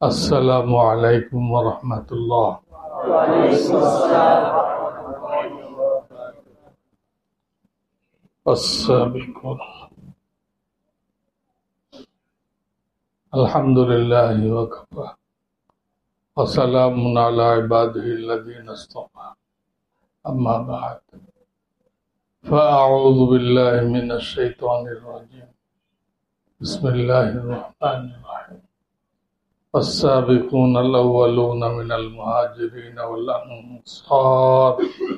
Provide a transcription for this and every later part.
السلام عليكم ورحمة الله. وعليكم السلام ورحمة الله وبركاته. السابقون الحمد لله وكفى وسلام على عباده الذين اصطفى أما بعد فأعوذ بالله من الشيطان الرجيم بسم الله الرحمن الرحيم السابقون الأولون من المهاجرين والأنصار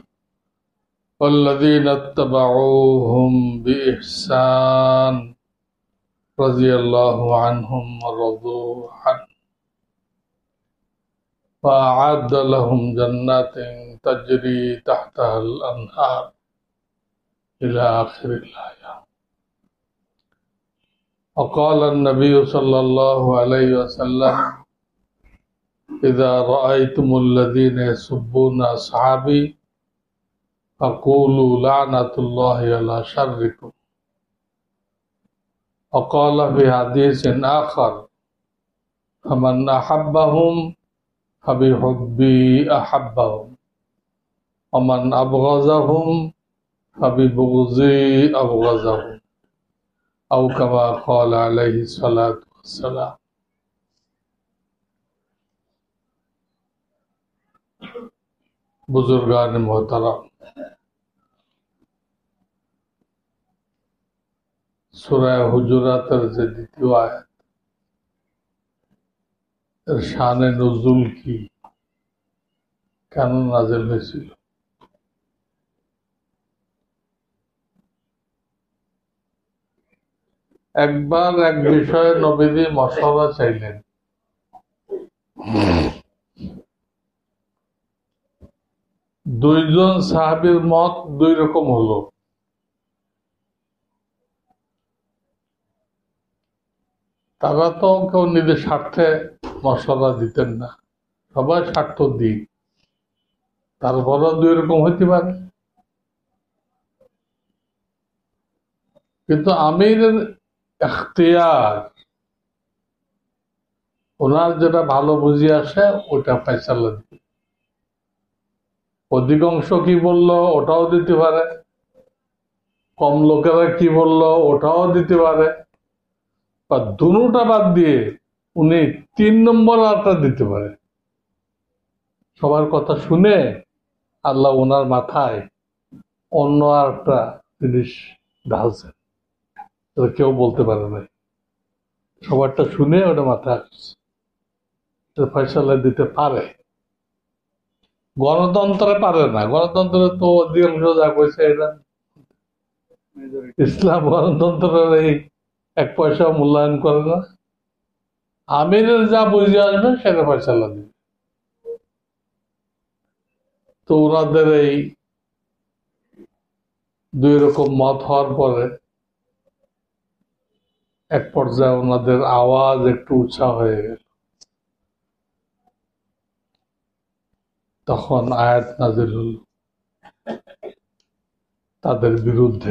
والذين اتبعوهم بإحسان رضي الله عنهم ورضوا عنه وأعد لهم جنات تجري تحتها الأنهار إلى آخر الآية. وقال النبي صلى الله عليه وسلم إذا رأيتم الذين يسبون أصحابي فقولوا لعنة الله على شركم. وقال في حديث آخر فمن أحبهم فبحبي أحبهم ومن أبغضهم فببغضي أبغضهم أو كما قال عليه الصلاة والسلام. बुजुर्गान मोहतरम, सूरा हुजुरातेर যে দ্বিতীয় আয়াত এর শানে নুজুল কি, কেন নাযিল হয়েছিল? একবার এক বিষয়ে নবীজি মশওয়ারা চাইলেন। দুইজন সাহাবীর মত দুই রকম হলো। তারা তো কেউ নিজের স্বার্থে মশওয়ারা দিতেন না, সবাই স্বার্থ দিই, তারপরও দুই রকম হইতে পারে। কিন্তু আমিরের এখতিয়ার, ওনার যেটা ভালো বুঝে আসে ওটা ফয়সালা দিতে। অধিকাংশ কি বললো ওটাও দিতে পারে, কম লোকেরা কি বললো ওটাও দিতে পারে, বা দুটোটা বাদ দিয়ে উনি 3 নম্বর আরটা দিতে পারে। সবার কথা শুনে আল্লাহ ওনার মাথায় অন্য আরেকটা জিনিস ঢালছেন, কেউ বলতে পারে না। সবারটা শুনে ওটা মাথায় ফয়সালা দিতে পারে। গণতন্ত্রে পারে না, গণতন্ত্রে তো অধিকাংশ যা কইছে এটা। ইসলাম গণতন্ত্রের এই 1 পয়সা মূল্যায়ন করে না। আমিরের যা বুঝে আসবে সেটা ফয়সালা দিবে। তো ওনাদের এই দুই রকম মত হওয়ার পরে এক পর্যায়ে ওনাদের আওয়াজ একটু উঁচা হয়ে গেল। তখন আয়াত নাযিল হল তাদের বিরুদ্ধে।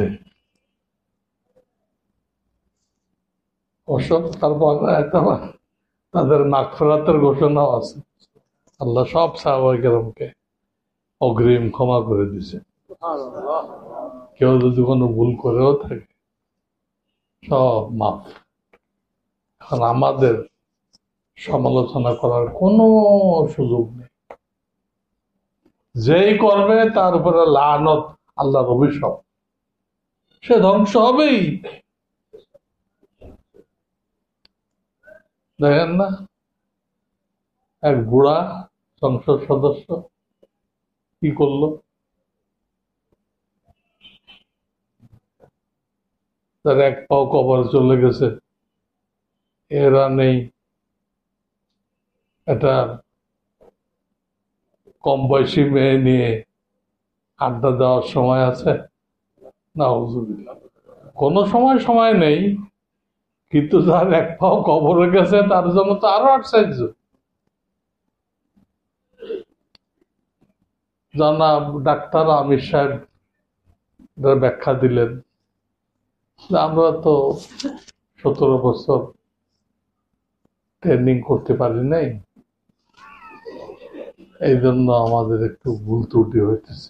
অবশ্য তারপর তাদের মাগফিরাতের ঘোষণাও আছে। আল্লাহ সব সাহাবায়ে কেরামকে অগ্রিম ক্ষমা করে দিয়েছে। কেউ যদি কোনো ভুল করেও থাকে সব মাফ। এখন আমাদের সমালোচনা করার কোনো সুযোগ নেই। যেই করবে তার উপরে লানত, আল্লাহর অভিশাপ, সে ধ্বংস হবেই। দেখেন না, এক বুড়া সংসদ সদস্য কি করলো? তার এক পাও কবরে চলে গেছে, এরা নেই। এটা কম বয়সী মেয়ে নিয়ে আড্ডা দেওয়ার সময় আছে না? কোনো সময় নেই। কিন্তু যার এক পাও কবরে গেছে তার জন্য তো আরো আশ্চর্য। জনাব ডাক্তার আমির সাহেব ব্যাখ্যা দিলেন, আমরা তো 17 বছর ট্রেনিং করতে পারি নাই, এই জন্য আমাদের একটু ভুল ত্রুটি হইতেছে।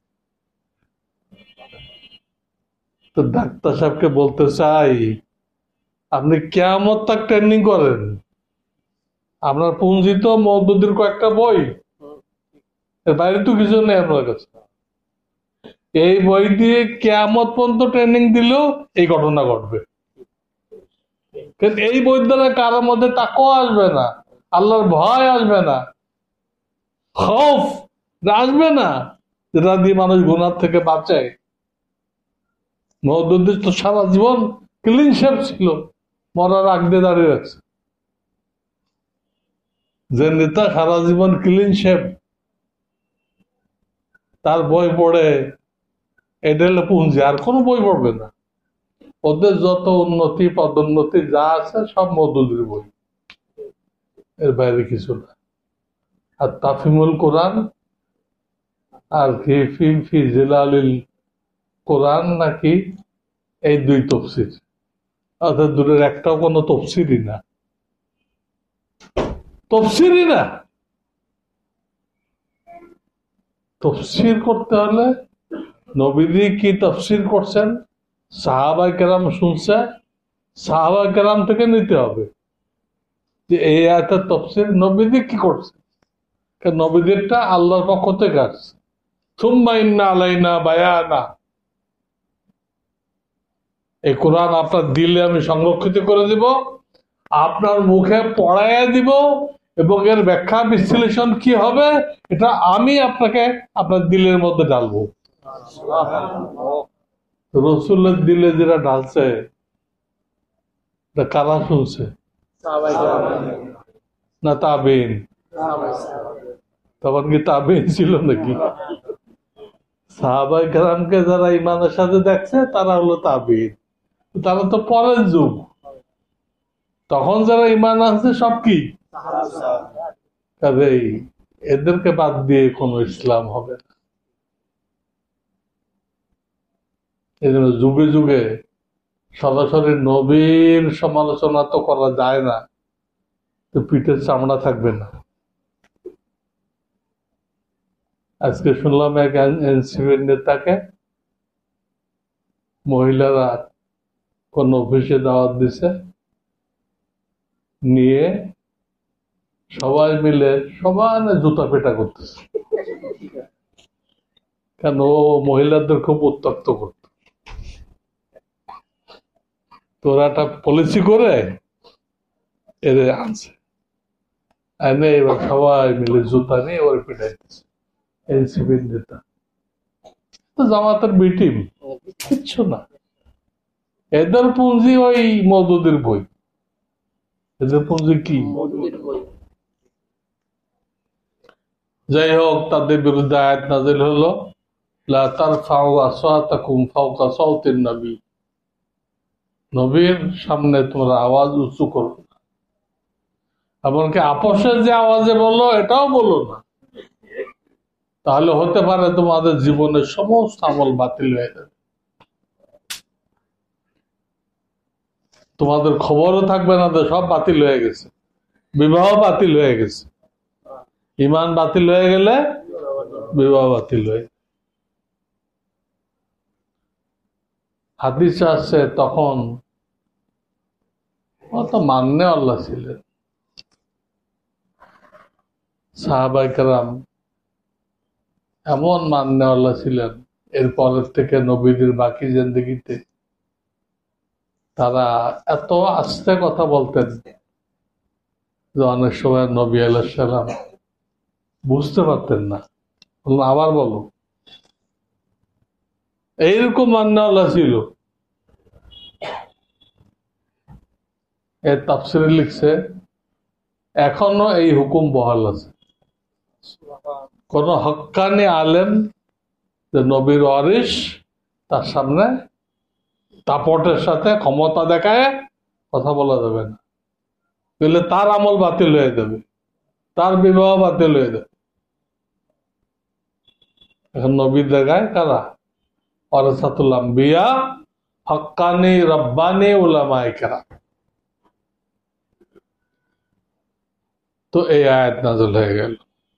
তো ডাক্তার সাহেবকে বলতে চাই, আপনি কিয়ামত তাক ট্রেনিং করেন। আপনার পুঁজি তো মওদুদের কয়েকটা বই, এর বাইরে তো কিছু নেই আপনার কাছে। এই বই দিয়ে কিয়ামত পর্যন্ত ট্রেনিং দিলেও এই ঘটনা ঘটবে। কিন্তু এই বই দ্বারা কারোর মধ্যে তাকওয়া আসবে না, আল্লাহর ভয় আসবে না, খৌফ আসবে না, যেটা দিয়ে মানুষ গুনার থেকে বাঁচে। মওদুদের তো সারা জীবন ক্লিন শেপ ছিল, মরার আগ দিয়ে দাঁড়িয়ে আছে। যে নেতা সারা জীবন ক্লিন শেপ, তার বই পড়ে এটা হলো পুঁজি, আর কোনো বই পড়বে না। ওদের যত উন্নতি পদোন্নতি যা আছে সব মওদুদের বই, এর বাইরে কিছু না। আর তাফিমুল কোরআন আর ফি জিলালিল কোরআন নাকি, এই দুই তফসির, অর্থাৎ দুটোর একটাও কোনো তফসিরই না, তফসিরই না। তফসির করতে হলে নবীজি কি তফসির করছেন, সাহাবায়ে কেরাম শুনছে, সাহাবায়ে কেরাম থেকে নিতে হবে যে এই আয়াতের তফসির নবীজি কি করছে। কারণ নবীজিরটা আল্লাহর পক্ষ থেকে আসছে। সুম্মা ইন্না আলাইনা বায়ানা, এই কোরআন আপনার দিলে আমি সংরক্ষিত করে দিব, আপনার মুখে পড়াইয়া দিব, এবং এর ব্যাখ্যা বিশ্লেষণ কি হবে এটা আমি আপনাকে আপনার দিলের মধ্যে ঢালবো। রসুলের দিলে যেটা ঢালছে কারা শুনছে? না তাবেইন? তখন কি তাবেইন ছিল নাকি? সাহাবায়ে কেরামকে যারা ইমানের সাথে দেখছে তারা হলো তাবেইন, তারা তো পরের যুগ। তখন যারা ইমান আছে সব কি, কাজেই এদেরকে বাদ দিয়ে কোনো ইসলাম হবে না। এই জন্য যুগে যুগে সরাসরি নবীর সমালোচনা তো করা যায় না, তো পিঠের চামড়া থাকবে না। আজকে শুনলাম এক এনসিপির নেতাকে মহিলারা কোন অফিসে দাওয়াত দিছে, নিয়ে সবাই মিলে সমানে জুতা পেটা করতেছে, কারণ ও মহিলাদের খুব উত্তক্ত করত। তোরা একটা পলিসি করে এদের আনছে, এনে এবার সবাই মিলে জুতা নিয়ে ওর পেটাইতেছে। এনসিপির নেতা তো জামাতের বিটিম, কিচ্ছু না। এদের পুঁজি ওই মওদুদের বই, এদের পুঁজি কি? যাই হোক, তাদের বিরুদ্ধে আয়াত নাযিল হলো, লা তারফাউ আসওয়াতাকুম ফাওকা সাওতিন নবী, নবীর সামনে তোমরা আওয়াজ উঁচু করো না। এমনকি আপসের যে আওয়াজে বললো এটাও বলো না, তাহলে হতে পারে তোমাদের জীবনের সমস্ত আমল বাতিল হয়ে যাবে, তোমাদের খবরও থাকবে না, তো সব বাতিল হয়ে গেছে, বিবাহ বাতিল হয়ে গেছে। ইমান বাতিল হয়ে গেলে বিবাহ বাতিল হয়ে, হাদিস আসছে তখন অত মান্য আল্লাহ ছিলেন, সাহাবায়ে কেরাম এমন মান্য আল্লাহ ছিলেন, এরপরের থেকে নবীদের বাকি জিন্দেগিতে তারা এত আস্তে কথা বলতেন যে অনেক সময় নবী আলাইহিস সালাম বুঝতে পারতেন না। আবার বলো, এইরকম মান্য আল্লাহ ছিল। এর তাফসীরে লিখছে এখনো এই হুকুম বহাল আছে, কোন হক্কানি আলেম যে নবীর ওয়ারিস তার সামনে দাপটের সাথে ক্ষমতা দেখায় কথা বলা যাবে না, বলে তার আমল বাতিল হয়ে যাবে, তার বিবাহ বাতিল হয়ে যাবে। এখন নবীর জায়গায় কারা? ওয়ারাসাতুল আম্বিয়া, হক্কানি রব্বানি উলামায়ে কেরাম। তো এই আয়াত নাযিল হয়ে গেল।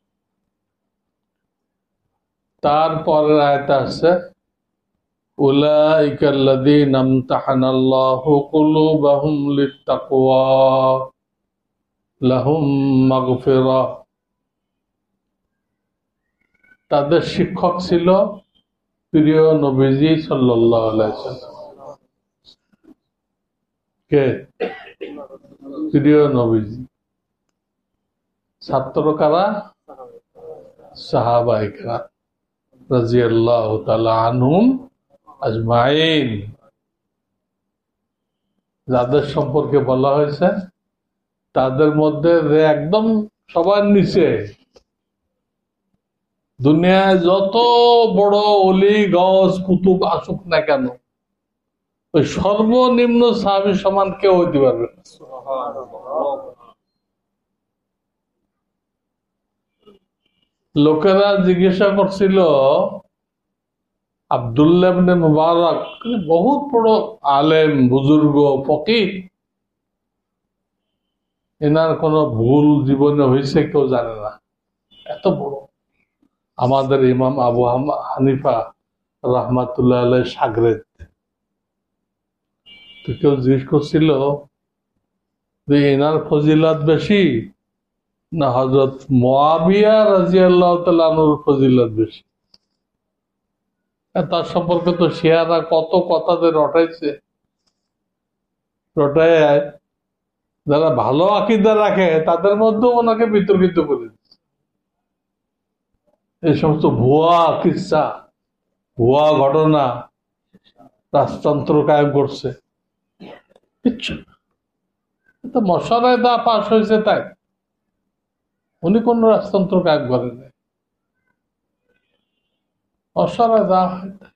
তারপরের আয়াত আছে উলাইকা আল্লাযীনা ইমতাহানাল্লাহু কুলুবাহুম লিত্তাকওয়া লাহুম মাগফিরাহ। তাদের শিক্ষক ছিল প্রিয় নবীজি সাল্লাল্লাহু আলাইহি ওয়াসাল্লাম। কে? প্রিয় নবীজি। ছাত্র কারা? সাহাবায়ে কেরাম রাদিয়াল্লাহু তাআলা আনহুম আজমাইন। যাদের সম্পর্কে বলা হয়েছে তাদের মধ্যে যে একদম সবার নিচে, দুনিয়ায় যত বড় অলি গজ কুতুব আসুক না কেন, ওই সর্বনিম্ন সাহাবী সমান কেউ হইতে পারবে না। লোকেরা জিজ্ঞাসা করছিল আব্দুল্লাহ ইবনে মুবারক বহুত বড় আলেম, বুজুর্গ, ফকিহ, এনার কোন ভুল জীবনে হয়েছে কেউ জানে না, এত বড় আমাদের ইমাম আবু হানিফা রাহমাতুল্লাহ আলাইহির শাগরেদ। তো কেউ জিজ্ঞেস করছিল যে এনার ফজিলত বেশি না হযরত মুআবিয়া রাদিয়াল্লাহু তাআলা আনহুর ফজিলত বেশি? তার সম্পর্কে তো শিয়ারা কত কথাদের রটাইছে, রটায় যারা ভালো আকীদা রাখে তাদের মধ্যেও ওনাকে বিতর্কিত করে দিচ্ছে। এই সমস্ত ভুয়া কিসসা, ভুয়া ঘটনা রাজতন্ত্র কায়েম করছে। কিচ্ছু তো মশারায় দা পাশ হয়েছে তাই, উনি কোন রাজতন্ত্র কায়েম করেন নাই, মশারায় দা হয় তাই।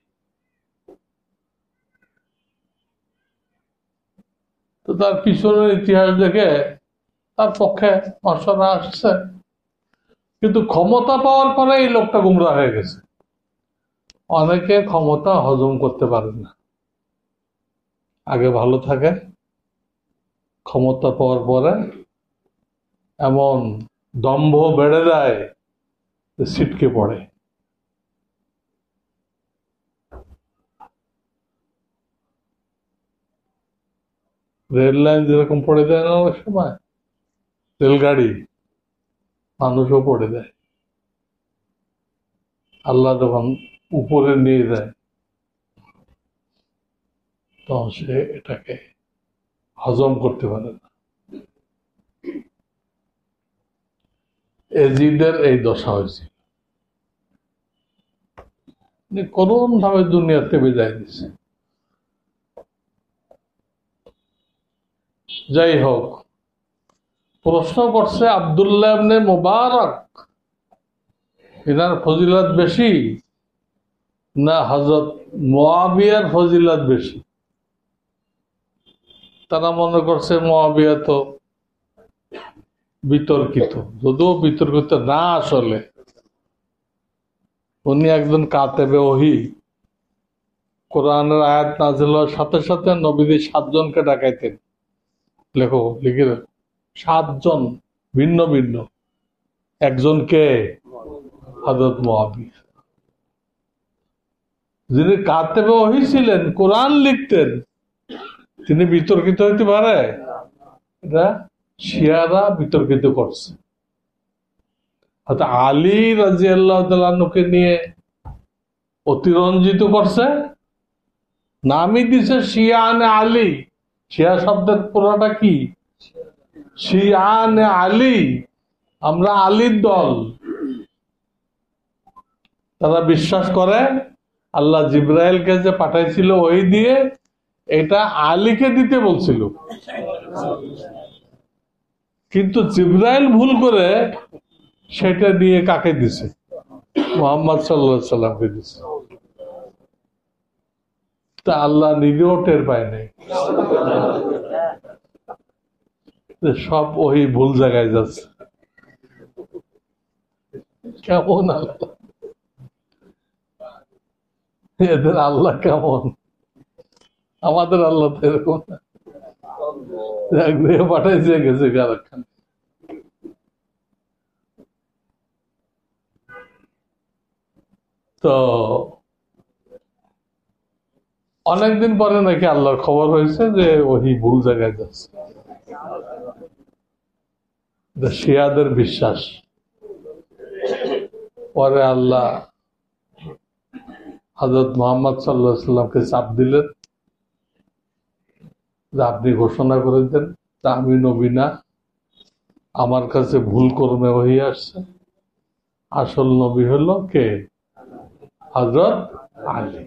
তো তার পিছনের ইতিহাস দেখে তার পক্ষে মশারা আসছে, কিন্তু ক্ষমতা পাওয়ার পরে এই লোকটা গুমরা হয়ে গেছে। অনেকে ক্ষমতা হজম করতে পারেন না, আগে ভালো থাকে, ক্ষমতা পাওয়ার পরে এমন দম্ভ বেড়ে যায় যে ছিটকে পড়ে। রেল লাইন যেরকম পড়ে যায় না অনেক সময়, রেলগাড়ি, মানুষও পড়ে যায়। আল্লাহ যখন উপরে নিয়ে যায় তখন সে এটাকে হজম করতে পারে না। এজিদের এই দশা হয়েছে, করুণ ভাবে দুনিয়াতে বিদায় দিছে। যাই হোক, প্রশ্ন করছে আব্দুল্লাহ ইবনে মুবারক এনার ফজিলত বেশি না হযরত মুআবিয়ার ফজিলত বেশি? তারা মনে করছে মুআবিয়া তো বিতর্কিত, যদিও বিতর্কিত না, আসলে উনি একজন কাতেবে ওহী। কোরআনের আয়াত নাযিল হওয়ার সাথে সাথে নবীজি 7 জনকে ডাকাইতেন, লেখো, লিখে রাখো, 7 জন ভিন্ন ভিন্ন। একজনকে হযরত মুআবিয়া, যিনি কাতেবে ওহী ছিলেন, কোরআন লিখতেন, তিনি বিতর্কিত হইতে পারে? এটা শিয়ারা বিতর্কিত করছে। আলী রাদিয়াল্লাহু তাআলা আনহুকে নিয়ে অতিরঞ্জিত করছে, নামই দিছে শিয়ানে আলী। শিয়া শব্দের পুরোটা কি? শিয়ানে আলী, আমরা আলীর দল। তারা বিশ্বাস করে আল্লাহ জিব্রাইলকে যে পাঠাইছিল ওই দিয়ে এটা আলীকে দিতে বলছিল, কিন্তু জিব্রাইল ভুল করে সেটা দিয়ে কাকে দিছে? মুহাম্মদ সাল্লাল্লাহু আলাইহি সাল্লামকে দিছে। তা আল্লাহ নিজেও টের পায় নাই, সব ওই ভুল জায়গায় যাচ্ছে। কেমন আল্লাহ, এদের আল্লাহ কেমন! আমাদের আল্লাহ তো এরকম না, পাঠাইছে গেছে কারখানা। তো অনেকদিন পরে নাকি আল্লাহর খবর হয়েছে যে ওহি ভুল জায়গায় যাচ্ছে। শিয়াদের বিশ্বাস। পরে আল্লাহ হযরত মুহাম্মদ সাল্লাল্লাহু আলাইহি সাল্লামকে চাপ দিলেন যে আপনি ঘোষণা করে দেন তা আমি নবী না, আমার কাছে ভুল কর্মে ওহী আসছে, আসল নবী হলো কে? হযরত আলী।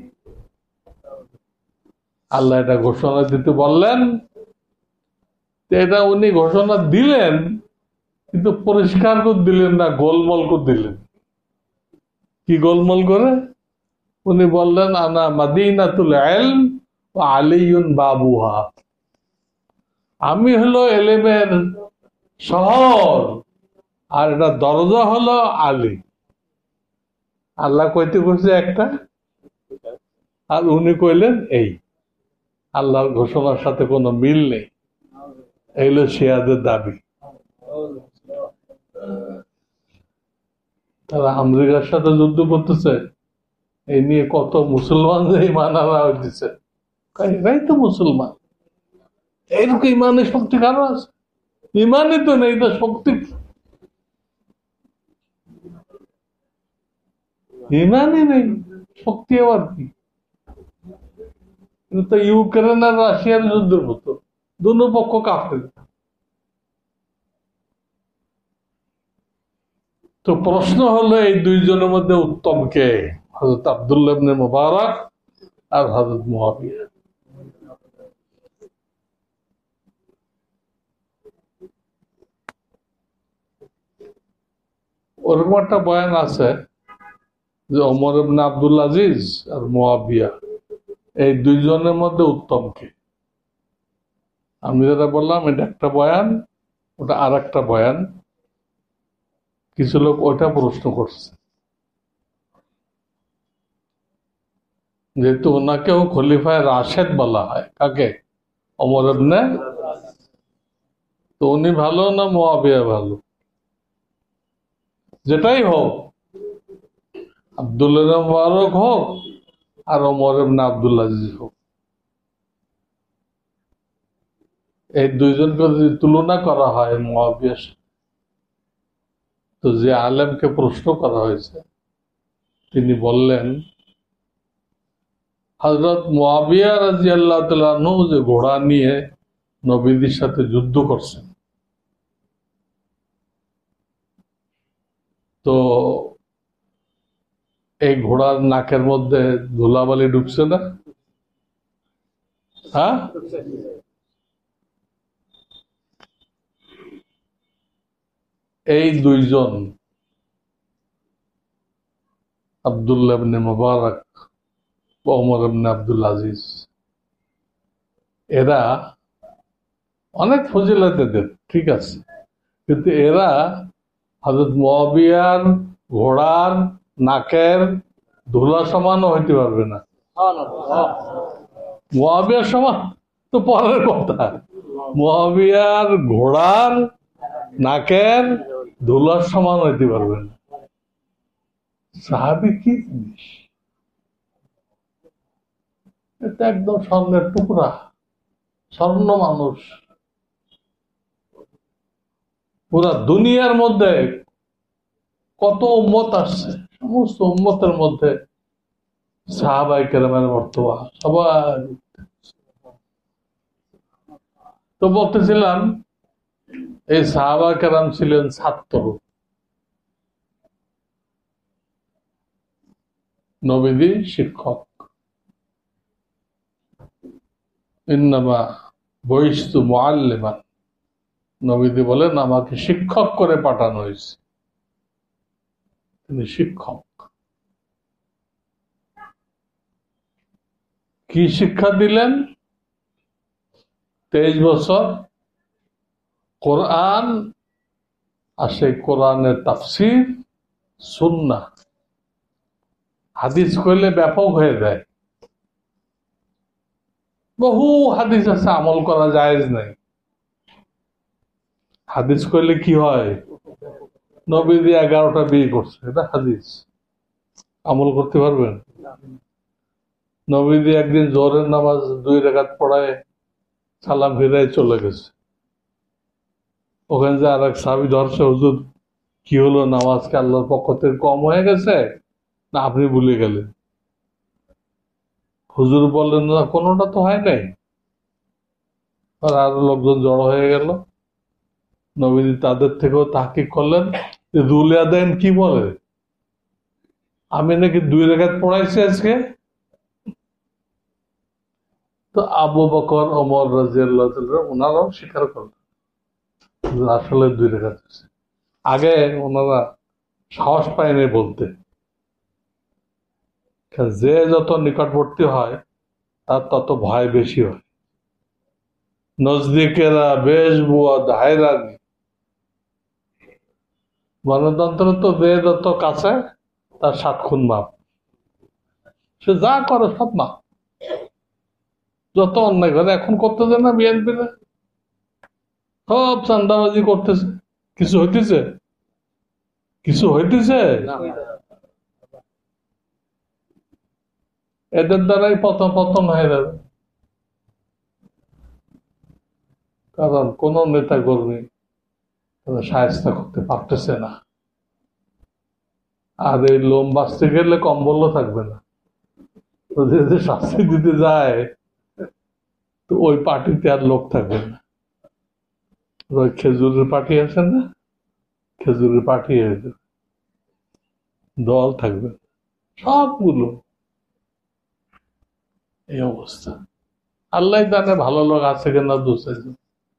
আল্লাহ এটা ঘোষণা দিতে বললেন। এটা উনি ঘোষণা দিলেন, কিন্তু পরিষ্কার করে দিলেন না, গোলমাল করে দিলেন। কি গোলমাল করে? উনি বললেন আনা মাদিনাতুল ইলম ওয়া আলিয়ুন বাবুহা, আমি হলো এলেমের শহর আর এটা দরজা হলো আলী। আল্লাহ কইতে কইছে একটা, আর উনি কইলেন এই। আল্লাহর ঘোষণার সাথে কোনো মিল নেই। এই হলো শিয়াদের দাবি। তারা আমেরিকার সাথে যুদ্ধ করতেছে, এই নিয়ে কত মুসলমান ইমান আনা হইতেছে। এরাই তো মুসলমান, এইরকম ইমানের শক্তি কারো আছে? ইমানই তো নেই, তো শক্তি ইমানই নেই, শক্তি আবার কি? কিন্তু ইউক্রেন আর রাশিয়ার যুদ্ধের মতো, দুনো পক্ষ কাফের। তো প্রশ্ন হলো এই দুইজনের মধ্যে উত্তম কে? হযরত আব্দুল্লাহ ইবনে মুবারক আর হযরত মুয়াবিয়া। ওরকম একটা বয়ান আছে যে ওমর ইবনে আব্দুল আজিজ আর মুয়াবিয়া, এই দুইজনের মধ্যে উত্তম কে? আমি যেটা বললাম এটা একটা বয়ান, ওটা আর একটা বয়ান। কিছু লোক ওইটা প্রশ্ন করছে, যেহেতু ওনাকেও খলিফায়ে রাশেদ বলা হয়। কাকে? ওমর ইবনে। তো উনি ভালো না মুয়াবিয়া ভালো? যেটাই হোক, আব্দুল্লাহ ইবনে মুবারক হোক আর ওমর ইবনে আব্দুল আজিজ হোক, এই দুইজনকে যদি তুলনা করা হয় মুয়াবিয়ার সাথে, তো যে আলেমকে প্রশ্ন করা হয়েছে তিনি বললেন হযরত মুয়াবিয়া রাদিয়াল্লাহু তাআলা আনহু যে ঘোড়া নিয়ে নবীদের সাথে যুদ্ধ করছেন, তো এই ঘোড়ার নাকের মধ্যে ধুলাবালি ঢুকছে না? হ্যাঁ, এই দুইজন আব্দুল্লাহ ইবনে মুবারক ও ওমর ইবনে আব্দুল আজিজ, এরা অনেক ফজিলত এদের, ঠিক আছে, কিন্তু এরা হযরত মুয়াবিয়ার ঘোড়ার নাকের ধুলা সমানও হইতে পারবে না। মুয়াবিয়ার সমান তো পরের কথা, মুয়াবিয়ার ঘোড়ার নাকের ধুলার সমান হইতে পারবে না। সাহাবী কি জিনিস, এটা একদম স্বর্ণের টুকরা, স্বর্ণ মানুষ। পুরা দুনিয়ার মধ্যে কত উম্মত আসছে, সমস্ত উম্মতের মধ্যে সাহাবায়ে কেরামের মর্তবা সবাই। তো বলতেছিলাম এই সাহাবায়ে কেরাম ছিলেন ছাত্র, নবীজি শিক্ষক। ইন্নামা বুইসতু মুআল্লিমান, নবীজি বলেন আমাকে শিক্ষক করে পাঠানো হয়েছে। তিনি শিক্ষক। কি শিক্ষা দিলেন? 23 বছর কোরআন, আর সেই কোরআনের তাফসীর, সুন্নাহ। হাদিস কইলে ব্যাপক হয়ে যায়, বহু হাদিস আছে আমল করা জায়েজ নাই। হাদিস কইলে কি হয়? নবীজি 11টা বিয়ে করছে, এটা হাদিস। আমল করতে পারবেন? নবীজি একদিন জোহরের নামাজ 2 রাকাত পড়ায় সালাম ফিরাই চলে গেছে। ওখানে যে আর এক সাহাবী ধরছে, হুজুর কি হলো, নামাজ কি আল্লাহর পক্ষ থেকে কম হয়ে গেছে না আপনি ভুলে গেলেন? হুজুর বললেন না, কোনোটা তো হয় নাই। আর আরো লোকজন জড়ো হয়ে গেল। নবীজি তাদের থেকেও তাহকিক করলেন যে রুলে আদায়ন কি বলে, আমি নাকি 2 রাকাত পড়াইছি আজকে। তো আবু বকর, ওমর রাদিয়াল্লাহু তাআলা ওনারাও স্বীকার করলেন আসলে 2 রাকাত হয়েছে। আগে ওনারা সাহস পায়নি বলতে। যে যত নিকটবর্তী হয় তার তত ভয় বেশি হয়। নজদিকেরা বেশ বুয়া হায়রানি। গণতন্ত্র তো যে যত কাছে তার 7 খুন মাপ। সে যা করে সব মাপ। যত অন্যায় করে এখন করতেছে না বিএনপিরা, সব চান্দাবাজি করতেছে। কিছু হইতেছে? কিছু হইতেছে? এদের দ্বারাই পতন হয়ে যাবে। কারণ কোন নেতা কর্মী তাদের সাহায্য করতে পারতেছে না। আর এই লোম বাঁচতে গেলে কম্বলও থাকবে না। তো যে শাস্তি দিতে যায় তো ওই পার্টিতে আর লোক থাকবে না। ওই খেজুরের পার্টি আছে না, খেজুরের পার্টি হয়ে যাবে, দল থাকবে সবগুলো। এই অবস্থা। আল্লাহ জানে ভালো লোক আছে কিনা 2-4 জন।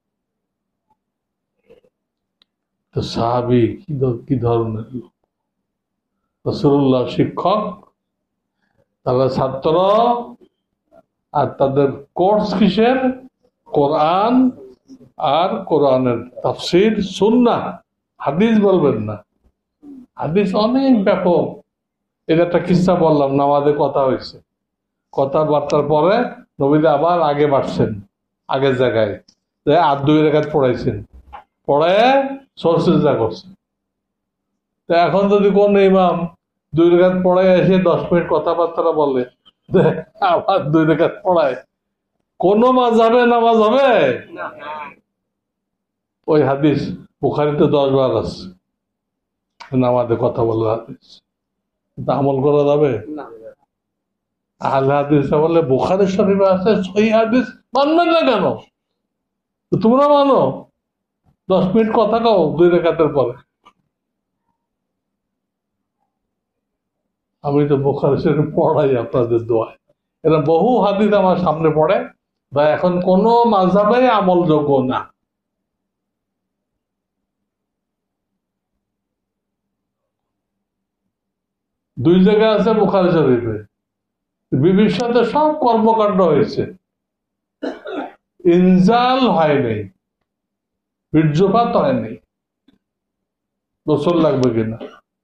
তো সাহাবী কি ধরনের লোক? রাসূলুল্লাহ শিক্ষক, তারা ছাত্র, আর তাদের কোর্স কিসের? কোরআন আর কোরআনের তাফসীর, সুন্নাহ। হাদিস বলবেন না, হাদিস অনেক ব্যাপক। এটা একটা কিস্সা বললাম, নামাজে কথা হয়েছে, কথাবার্তার পরে নবীজি আবার আগে বাড়ছেন, আগের জায়গায় আর 2 রাকাত পড়াইছেন, পড়ে সরসিজদা করছেন। তো এখন যদি কোন ইমাম 2 রাকাত পড়ায় এসে 10 মিনিট কথাবার্তা বলে, আবার 2 রাকাত পড়ায়, কোন মাযহাবে নামাজ হবে? ওই হাদিস বুখারীতে 10 বার আছে, নামাজে কথা বলার হাদিস। আমল করা যাবে? আহলে হাদিস বলে বুখারী শরীফে আছে, সহিহ হাদিস মানবেন না কেন? তোমরা মানো, 10 মিনিট কথা কও 2 রাকাতের পরে। আমি তো বুখারী শরীফ পড়াই আপনাদের দোয়ায়। এরা বহু হাদিস আমার সামনে পড়ে, বা এখন কোন মাযহাবে আমলযোগ্য না। দুই জায়গায় আছে বুখারী শরীফে, বিবির সাথে সব কর্মকাণ্ড হয়েছে, ইনজাল হয় নাই, বীর্যপাত হয় নাই। গোসল লাগবে কিনা?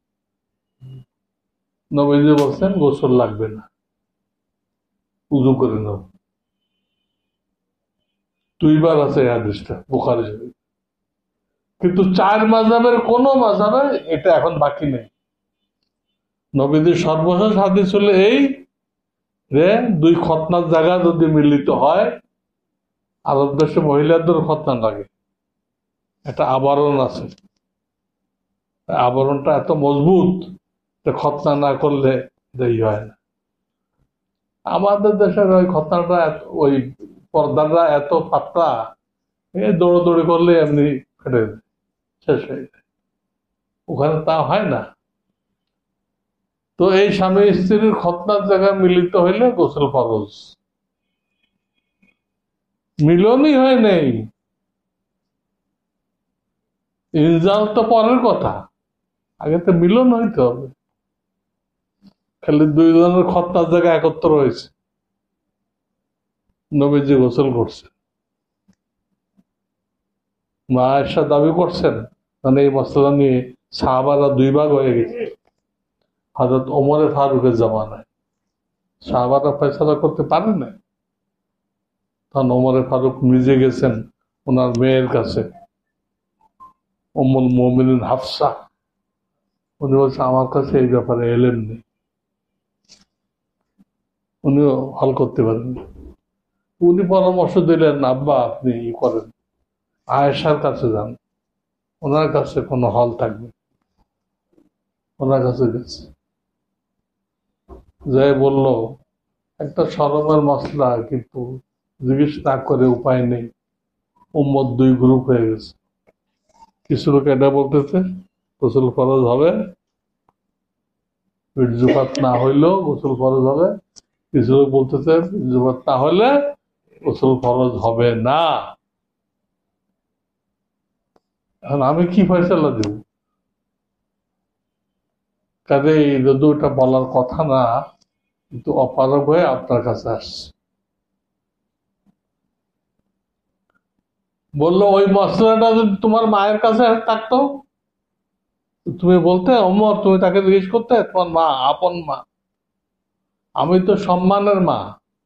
নবীজি বলছেন গোসল লাগবে না, উযু করে নাও। 2 বার আছে এই হাদিসটা বুখারী শরীফ। কিন্তু 4 মাযহাবের কোন মাযহাবে এটা এখন বাকি নেই। নবীজির সর্বশেষ হাদিস হলো এই যে 2 খতনার জায়গা যদি মিলিত হয়, আরব দেশে মহিলাদের খতনা লাগে, একটা আবরণ আছে, আবরণটা এত মজবুত যে খতনা না করলে দেরি হয় না। আমাদের দেশের ওই খতনাটা ওই পর্দাটা এত পাতলা, দৌড়দৌড়ি করলে এমনি ফেটে যায়, শেষ হয়ে যায়। ওখানে তা হয় না। তো এই স্বামী স্ত্রীর খতনার জায়গায় মিলিত হইলে গোসল ফরজ। মিলনই হয় নেই, ইনজাল তো পরের কথা, আগে তো মিলন হইতে হবে। খালি 2 জনের খতনার জায়গায় একত্র হয়েছে, নবীজি গোসল করছে। মা আয়েশা দাবি করছেন, মানে এই মসলা নিয়ে সাহাবারা 2 ভাগ হয়ে গেছে। হযরত ওমরে ফারুকের জামানায় সাহাবারা ফয়সালা করতে পারে না, তখন ওমরে ফারুক নিজে গেছেন ওনার মেয়ের কাছে, উম্মুল মুমিনিন হাফসা। উনি বলছে আমার কাছে এই ব্যাপারে এলেম নেই, উনিও হল করতে পারেন। উনি পরামর্শ দিলেন, আব্বা আপনি করেন, আয়েশার কাছে যান, ওনার কাছে কোনো হল থাকবে। ওনার কাছে গেছে, যে বলল একটা শরমের মশলা, কিন্তু জিজ্ঞেস না করে উপায় নেই, উম্মত দুই গ্রুপ হয়ে গেছে। কিছু লোক এটা বলতেছে গোসল ফরজ হবে, বীর্যপাত না হইলেও গোসল ফরজ হবে। কিছু লোক বলতেছে বীর্যপাত না হলে গোসল ফরজ হবে না। এখন আমি কি ফয়সালা দেব? কাজে যদি ওটা বলার কথা না, কিন্তু অপারগ হয়ে আপনার কাছে আসছে। বললো ওই মশলাটা যদি তোমার মায়ের কাছে থাকতো, তুমি বলতে ওমর, তুমি তাকে জিজ্ঞেস করতে, তোমার মা, আপন মা, আমি তো সম্মানের মা।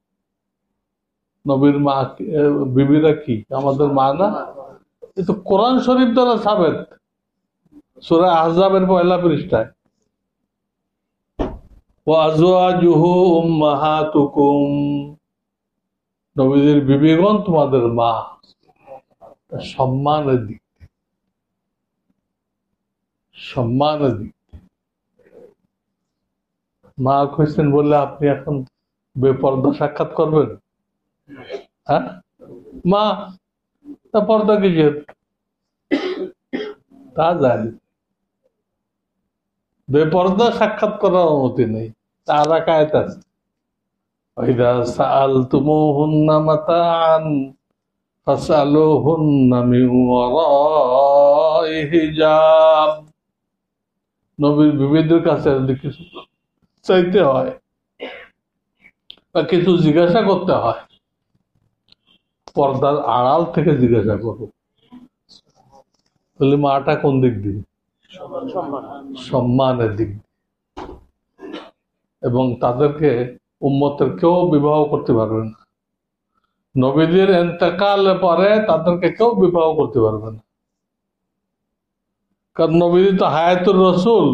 নবীর মা বিবিরা কি আমাদের মা না? কিন্তু কোরআন শরীফ দ্বারা সাবেত, সূরা আহজাবের 1 পৃষ্ঠায়, ওয়া আজওয়াজুহু উম্মাহাতুকুম, নবীদের বিবিগণ তোমাদের মা। সম্মানের দিক, সম্মানের দিক। মা কইছেন বললে আপনি এখন বেপর্দা সাক্ষাৎ করবেন? হ্যাঁ মা, তা পর্দা কিসের? তা জানি, বেপর্দা সাক্ষাৎ করার অনুমতি নেই। তার আয়াত আছে, ওয়াইদা সাআলতুমুহুন্না মাতাআন ফাসআলুহুন্না মিন ওয়ারাই হিজাব। নবীর বিবিদের কাছে যদি কিছু চাইতে হয় বা কিছু জিজ্ঞাসা করতে হয়, পর্দার আড়াল থেকে জিজ্ঞাসা করো। তাহলে মাটা কোন দিক দিয়ে? সম্মানের দিক দিয়ে। এবং তাদেরকে উম্মতের কেউ বিবাহ করতে পারবে না। নবীদের ইন্তেকালে পরে তাদেরকে কেউ বিবাহ করতে পারবে না, কারণ নবীজি তো হায়াতুর রসুল।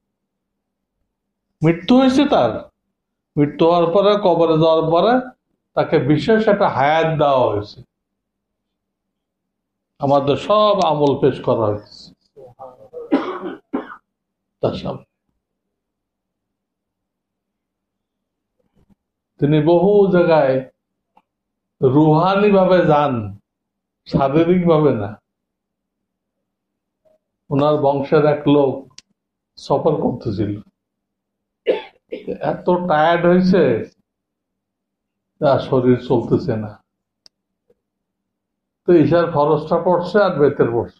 মৃত্যু হয়েছে তার, মৃত্যু হওয়ার পরে কবরে যাওয়ার পরে তাকে বিশেষ একটা হায়াত দেওয়া হয়েছে, আমাদের সব আমল পেশ করা হয়েছে তার সামনে। তিনি বহু জায়গায় রুহানি ভাবে যান, শারীরিক ভাবে না। ওনার বংশের এক লোক সফর করতেছিল, এত টায়ার্ড হয়েছে তার শরীর চলতেছে না, তো ঈশার ফরজটা পড়ছে আর বেতের পড়ছে।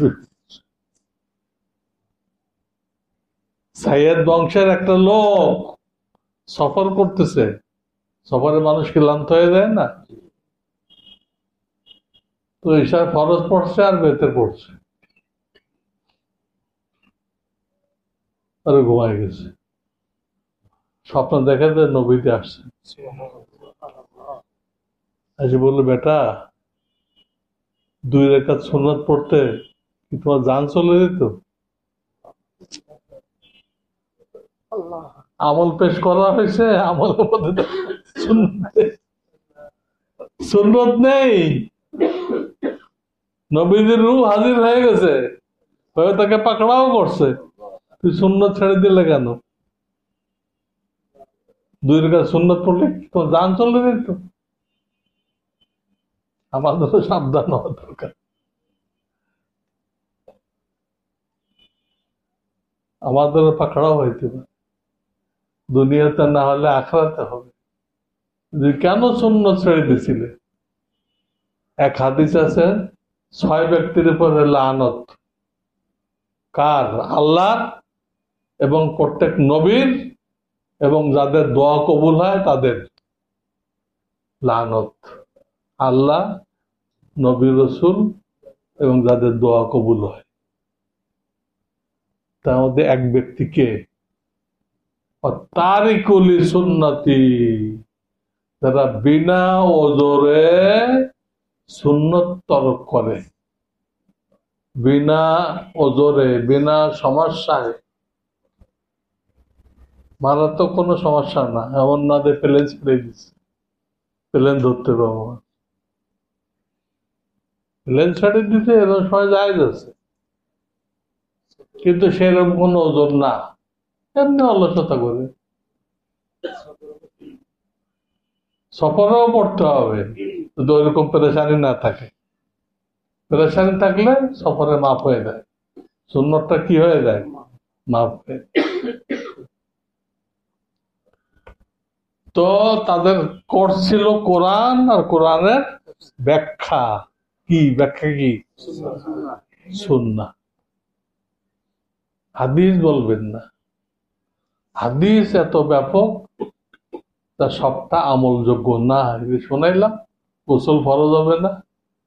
সাইয়েদ বংশের একটা লোক সফর করতেছে, সফরে মানুষ ক্লান্ত হয়ে যায় না, তো ঈশার ফরজ পড়ছে আর বেতের পড়ছে, আর ঘুমাই গেছে। স্বপ্ন দেখে যে নবীতে আসছে, এসে বললো, বেটা 2 রাকাত সুন্নাত পড়তে কি তোমার জান চলে যেত? আমল পেশ করা হয়েছে, আমলের মধ্যে সুন্নত নেই। নবীদের রূহ হাজির হয়ে গেছে, তাকে পাকড়াও করছে, তুই সুন্নত ছেড়ে দিলে কেন? 2 রাকাত সুন্নত পড়লে তোমার জান চলে যেত। আমাদেরও সাবধান হওয়া দরকার। আমাদেরও পাকড়াও হইতে পারে, দুনিয়াতে না হলে আখরাতে হবে। যে কেন সুন্নত ছেড়ে দিছিলে? এক হাদিস আছে, 6 ব্যক্তির উপরে লানত। কার? আল্লাহ এবং প্রত্যেক নবীর এবং যাদের দোয়া কবুল হয় তাদের লানত। আল্লাহ, নবী, রসুল এবং যাদের দোয়া কবুল হয়। তার মধ্যে এক ব্যক্তিকে, তারিকুলি সুন্নতি, যারা বিনা ওজরে সুন্নত তরক করে, বিনা ওজরে, বিনা সমস্যায় মারাত্মক কোনো সমস্যা না, এমন না যে প্লেন ছেড়ে দিচ্ছে, প্লেন ধরতে পারবো না। প্লেন ছেড়ে দিতে এরকম সময় জায়েজ আছে, কিন্তু সেরকম কোনো ওজন না, এমনি অলসতা করে। সফরেও পড়তে হবে যদি ওইরকম পেরেশানি না থাকে। পেরেশানি থাকলে সফরে মাফ হয়ে যায়, সুন্নতটা কি হয়ে যায়, মাফ হয়ে যায়। তো তাদের কোর্স ছিল কোরআন আর কোরআনের ব্যাখ্যা। কি ব্যাখ্যা? কি সুন্নাহ। হাদিস বলবেন না, হাদিস এত ব্যাপক, তা সবটা আমলযোগ্য না। শোনাইলাম গোসল ফরজ হবে না,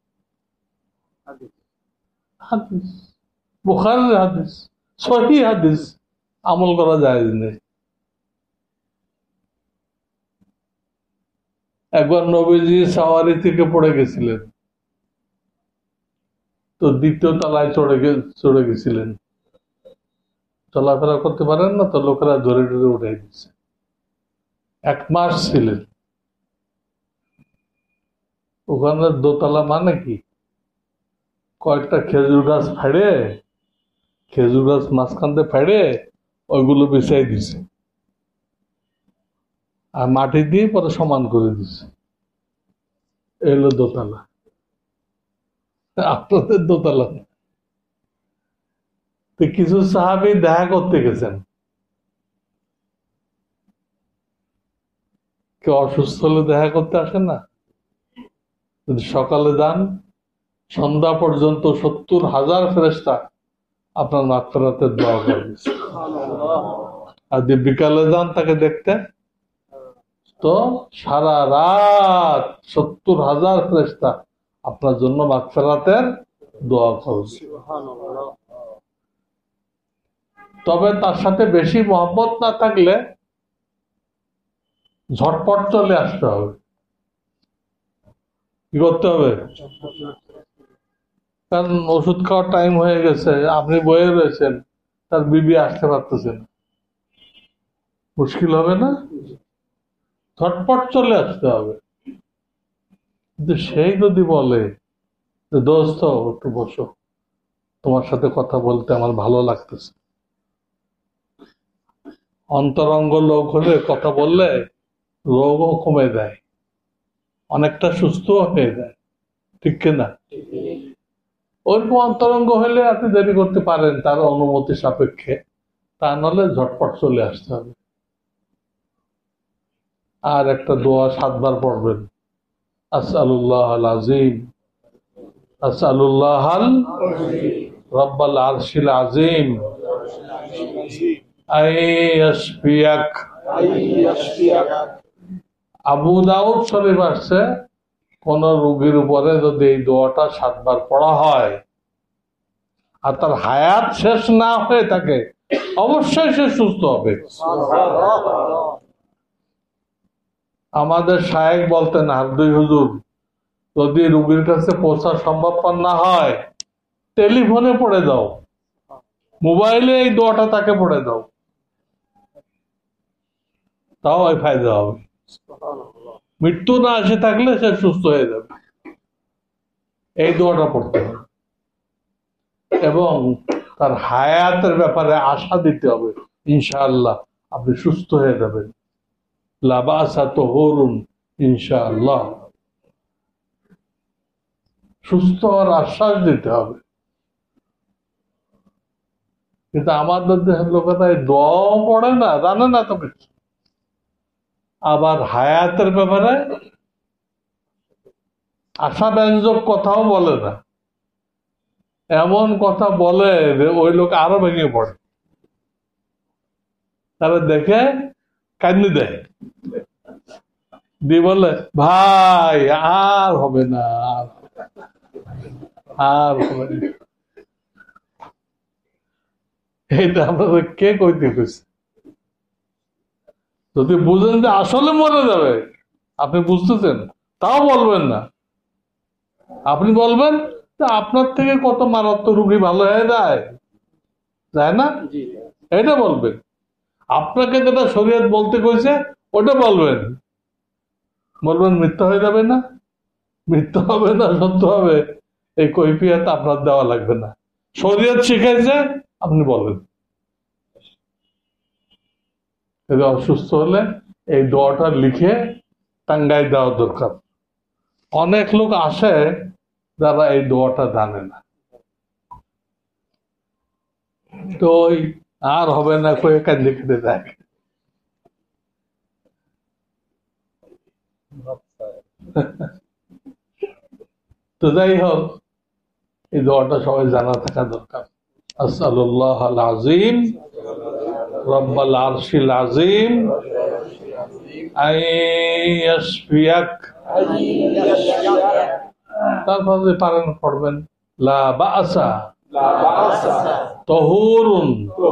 হাদিস, বুখারীর হাদিস, সহিহ হাদিস, আমল করা যায় নেই। একবার নবীজি সাওয়ারি থেকে পড়ে গেছিলেন, তো দ্বিতীয় তলায় চড়ে গেছিলেন, চলাফেরা করতে পারেন না, তো লোকেরা ধরে ধরে উঠে দিচ্ছে। 1 মাস ছিলেন ওখানে। দোতলা মানে কি, কয়েকটা খেজুর গাছ ফাড়ে, খেজুর গাছ মাঝখান দিয়ে ফাড়ে ওইগুলো বিছাই দিছে, আর মাটি দিয়ে পরে সমান করে দিছে। এলো দোতলা। আপনাদের দোতলা না। তো কিছু সাহাবী দেখা করতে গেছেন, কেউ অসুস্থ হলে দেখা করতে আসে না? যদি সকালে যান, সন্ধ্যা পর্যন্ত 70,000 ফেরেশতা আপনার মাগফিরাতের দোয়া করবে। আর যদি বিকালে যান তাকে দেখতে, তো সারা রাত 70,000 ফেরেশতা আপনার জন্য মাগফিরাতের দোয়া করবে। তবে তার সাথে বেশি মহব্বত না থাকলে ঝটপট চলে আসতে হবে। কি করতে হবে? কারণ ওষুধ খাওয়ার টাইম হয়ে গেছে, আপনি বয়ে রয়েছেন, তার বিবি আসতে পারতেছেন, মুশকিল হবে না? ঝটপট চলে আসতে হবে। কিন্তু সেই যদি বলে যে দোস্ত একটু বসো, তোমার সাথে কথা বলতে আমার ভালো লাগতেছে, অন্তরঙ্গ লোক হলে কথা বললে রোগও কমে যায়, অনেকটা সুস্থ হয়ে যায়, ঠিক কিনা? ওইরকম অন্তরঙ্গ হলে আপনি দেরি করতে পারেন তার অনুমতি সাপেক্ষে, তা নাহলে ঝটপট চলে আসতে হবে। আর একটা দোয়া 7 বার পড়বেন, আসআলুল্লাহ আল আজিম, আসআলুল্লাহ আল রব্বাল আরশিল আজিম আইয়াশফিয়াক। আবু দাউদ শরীফ আসছে, কোন রোগীর উপরে যদি এই দোয়াটা 7 বার পড়া হয় আর তার হায়াত শেষ না হয়ে থাকে, অবশ্যই সে সুস্থ হবে। আমাদের শায়েখ বলতেন, হারদুই হুজুর, যদি রোগীর কাছে পৌঁছা সম্ভবপর না হয় টেলিফোনে পড়ে দাও, মোবাইলে এই দোয়াটা তাকে পড়ে দাও, তাও এই ফায়দা হবে। মৃত্যু না এসে থাকলে সে সুস্থ হয়ে যাবে। এই দোয়াটা পড়তে হবে এবং তার হায়াতের ব্যাপারে আশা দিতে হবে, ইনশাআল্লাহ আপনি সুস্থ হয়ে যাবেন, লা বাসা তুহুরুন ইনশাআল্লাহ। সুস্থ হওয়ার আশ্বাস দিতে হবে। কিন্তু আমাদের দেশের লোকেরা এই দোয়াও পড়ে না, জানে না তো কিছু, আবার হায়াতের ব্যাপারে আশাব্যঞ্জক কথাও বলে না, এমন কথা বলে যে ওই লোক আরো ভেঙে পড়ে, তারা দেখে কান্দি দেয়, দিয়ে বলে ভাই আর হবে না, আর হবে না। এটা আপনাদের কে কইতে গেছে? যদি বুঝেন যে আসলে মরে যাবে, আপনি বুঝতেছেন, তাও বলবেন না। আপনি বলবেন যে আপনার থেকে কত মারাত্মক রোগী ভালো হয়ে যায়, যায় না? এটা বলবেন। আপনাকে যেটা শরীয়ত বলতে কইছে ওটা বলবেন, বলবেন মিথ্যা হয়ে যাবে না, মিথ্যা হবে না সত্য হবে, এই কৈফিয়ত আপনার দেওয়া লাগবে না। শরীয়ত শিখাইছে আপনি বলেন। অসুস্থ হলে এই দোয়াটা লিখে টাঙ্গাই দেওয়া দরকার। অনেক লোক আসে যারা এই দোয়াটা জানে না, তো ওই আর হবে না কয়ে কাজে কেটে দেয়। তো যাই হোক, এই দোয়াটা সবাই জানা থাকা দরকার। আসআলুল্লাহ আল আজিম রব্বাল আরশিল আজিম আইয়াশফিয়াক, তারপর যদি পারেন পড়বেন লা বাসা তহুরুন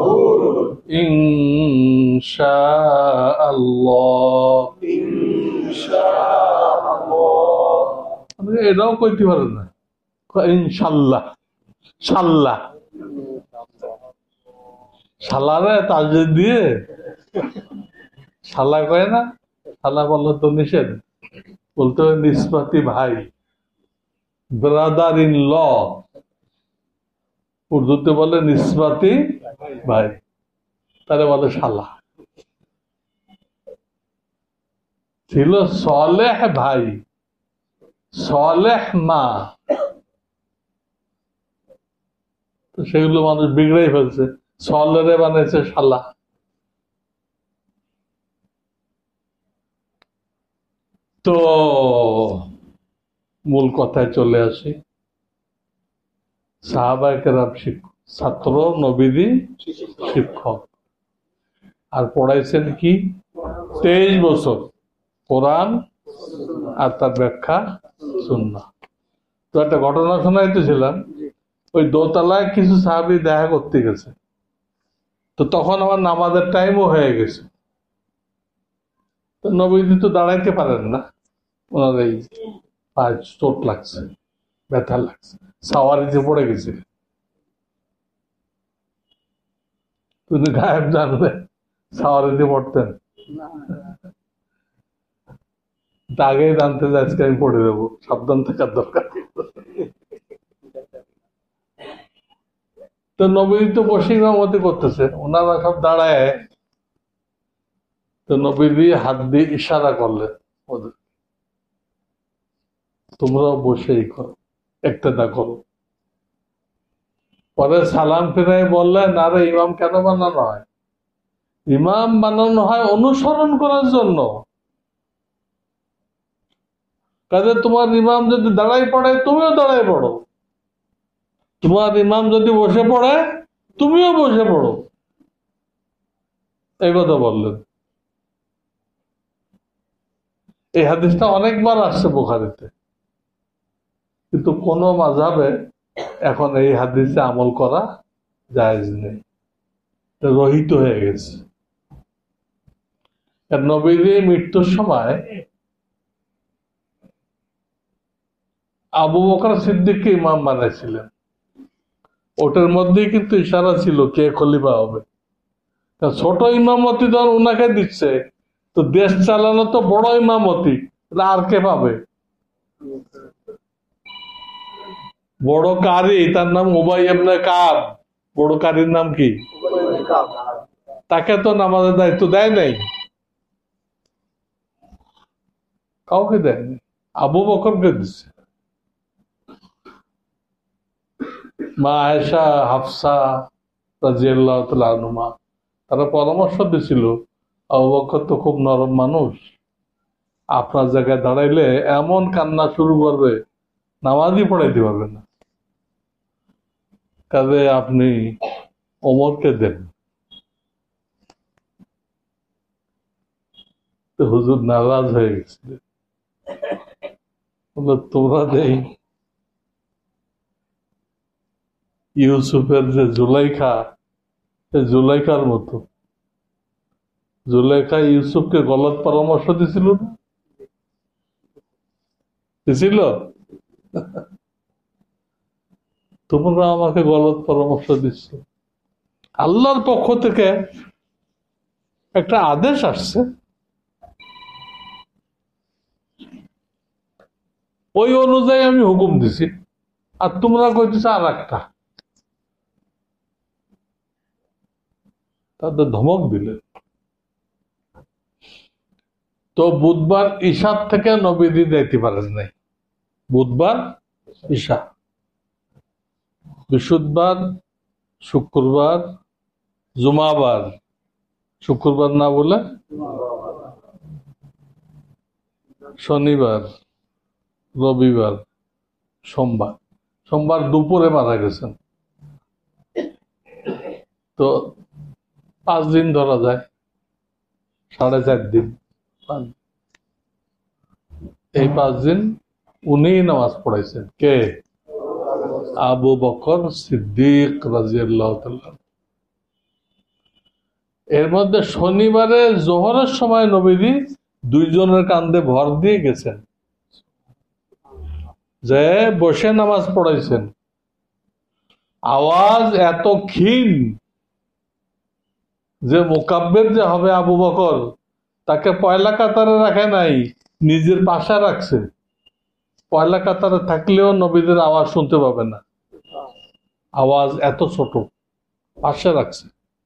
ইনশাআল্লাহ। আপনি এটাও কইতে পারেন না, ইনশাল্লাহ, সাল্লাহ, সালারে তাজদিদ দিয়ে শালা কয় না, শালা বললে তো নিষেধ, বলতে হবে নিসবাতি ভাই, ব্রাদার ইন ল, উর্দুতে বলে নিসবাতি ভাই, তারে বলে শালা। ছিল সলেহ ভাই, সলেহ মা, তো সেগুলো মানুষ বিগড়াই ফেলছে, সলেরে বানাইছে শালা। তো মূল কথায় চলে আসি। সাহাবায়ে কেরাম ছাত্র, নবীজি শিক্ষক, আর পড়াইছেন কি 23 বছর কোরআন আর তার ব্যাখ্যা সুন্নাহ। তো একটা ঘটনা শোনাইতেছিলাম, ওই দোতলায় কিছু সাহাবী দেখা করতে গেছে, তো তখন আমার নামাজের টাইমও হয়ে গেছে। তো নবীজি তো দাঁড়াইতে পারেন না, ওনার এই পায়ে চোট লাগছে, ব্যথা লাগছে, সাওয়ারিতে পড়ে গেছে। তুমি গায়েব জানবে সাওয়ারিতে পড়তেন, আগেই জানতে যে আজকে আমি পড়ে দেবো, সাবধান থাকার দরকার। তো নবীজি তো বসে ইমামতি করতেছে, ওনারা সব দাঁড়ায়, তো নবীজি হাত দিয়ে ইশারা করলেন ওদের, তোমরাও বসেই করো, একটা করো। পরে সালাম ফিরাই বললেন, আরে ইমাম কেন বানানো হয়? ইমাম বানানো হয় অনুসরণ করার জন্য। কাজে তোমার ইমাম যদি দাঁড়াই পড়ে তুমিও দাঁড়াই পড়ো, তোমার ইমাম যদি বসে পড়ে তুমিও বসে পড়ো, এই কথা বললেন। এই হাদিসটা অনেকবার আসছে বুখারীতে, কিন্তু কোন মাযহাবে এখন এই হাদিসে আমল করা জায়েজ নেই, রহিত হয়ে গেছে। নবীজি মৃত্যুর সময় আবু বকর সিদ্দিককে ইমাম বানাইছিলেন, ওটার মধ্যেই কিন্তু ইশারা ছিল কে খলিফা হবে। ছোট ইমামতি ধর ওনাকে দিচ্ছে, তো দেশ চালানো তো বড় ইমামতি, আর কে পাবে? বড় কারি, তার নাম উবাই ইবনে কাব। বড় কারির নাম কি? তাকে তো নামাজের দায়িত্ব দেয় নাই, কাউকে দেয়নি, আবু বকরকে দিচ্ছে। মা আয়েশা, হাফসা রাদিয়াল্লাহু তাআলা আনহুমা, তারা পরামর্শ দিছিল, আবু বকর তো খুব নরম মানুষ, আপনার জায়গায় দাঁড়াইলে এমন কান্না শুরু করবে নামাজই পড়াইতে পারবে না, কাজে আপনি ওমরকে দেন। তো হুজুর নারাজ হয়ে গেছিল, তোমরা দেই ইউসুফের যে জুলাইখা, জুলাইখার মতো। জুলাইখা ইউসুফকে গলত পরামর্শ দিছিল না, দিছিল? তোমরা আমাকে গলত পরামর্শ দিচ্ছ। আল্লাহর পক্ষ থেকে একটা আদেশ আসছে, ওই অনুযায়ী আমি হুকুম দিছি, আর তোমরা কইতেছ আর একটা। তাদের ধমক দিলেন। তো বুধবার ঈশার থেকে নবীজি যাইতে পারেন নাই। বুধবার ঈশা, বৃহস্পতিবার, শুক্রবার, জুমাবার, শুক্রবার না বলে শনিবার, রবিবার, সোমবার। সোমবার দুপুরে মারা গেছেন। তো 5 দিন ধরা যায়, 4.5 দিন। এই 5 দিন উনিই নামাজ পড়াইছেন। কে? আবু বকর সিদ্দিক রাদিয়াল্লাহু তাআলা। এর মধ্যে শনিবারে জোহরের সময় নবীজি 2 জনের কান্দে ভর দিয়ে গেছেন, যে বসে নামাজ পড়াইছেন। আওয়াজ এত ক্ষীণ যে মুকাব্বির যে হবে আবু বকর, তাকে পয়লা কাতারে রাখে নাই, নিজের পাশে রাখছে। পয়লা কাতারে থাকলেও নবীদের আওয়াজ শুনতে পাবে না, আওয়াজ এত ছোট, পাশে রাখছে।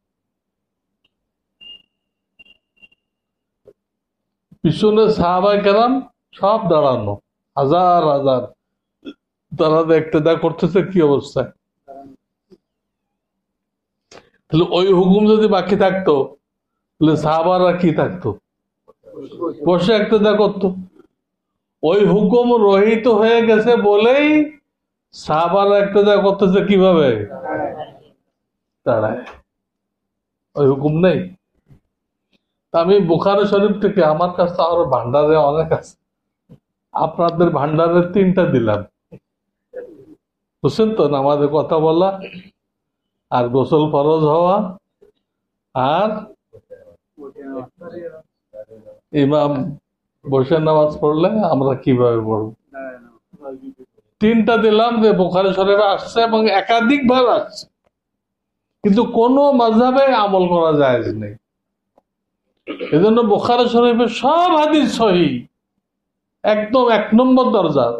পিছনে সাহাবায়ে কেরাম সব দাঁড়ানো, হাজার হাজার, তারা ইক্তেদা করতেছে কি অবস্থায়। তাহলে ওই হুকুম যদি বাকি থাকতো, তাহলে সাহাবারা কি থাকতো? বসে ইক্তেদা করতো। ওই হুকুম রহিত হয়ে গেছে বলেই সাহাবারা ইক্তেদা করতেছে কিভাবে? দাঁড়ায়। ওই হুকুম নেই। আমি বুখারী শরীফ থেকে, আমার কাছে আরো ভান্ডারে অনেক আছে, আপনাদের ভান্ডারে 3টা দিলাম। বুঝছেন তো? নামাজের কথা বলা, আর গোসল ফরজ হওয়া, আর ইমাম বসে নামাজ পড়লে আমরা কিভাবে পড়ব। 3টা দিলাম, যে বুখারী শরীফে আসছে এবং একাধিকবার আসছে, কিন্তু কোন মাযহাবে আমল করা জায়েজ নেই। এজন্য বুখারী শরীফের সব হাদিস সহিহ, একদম 1 নম্বর দরজার,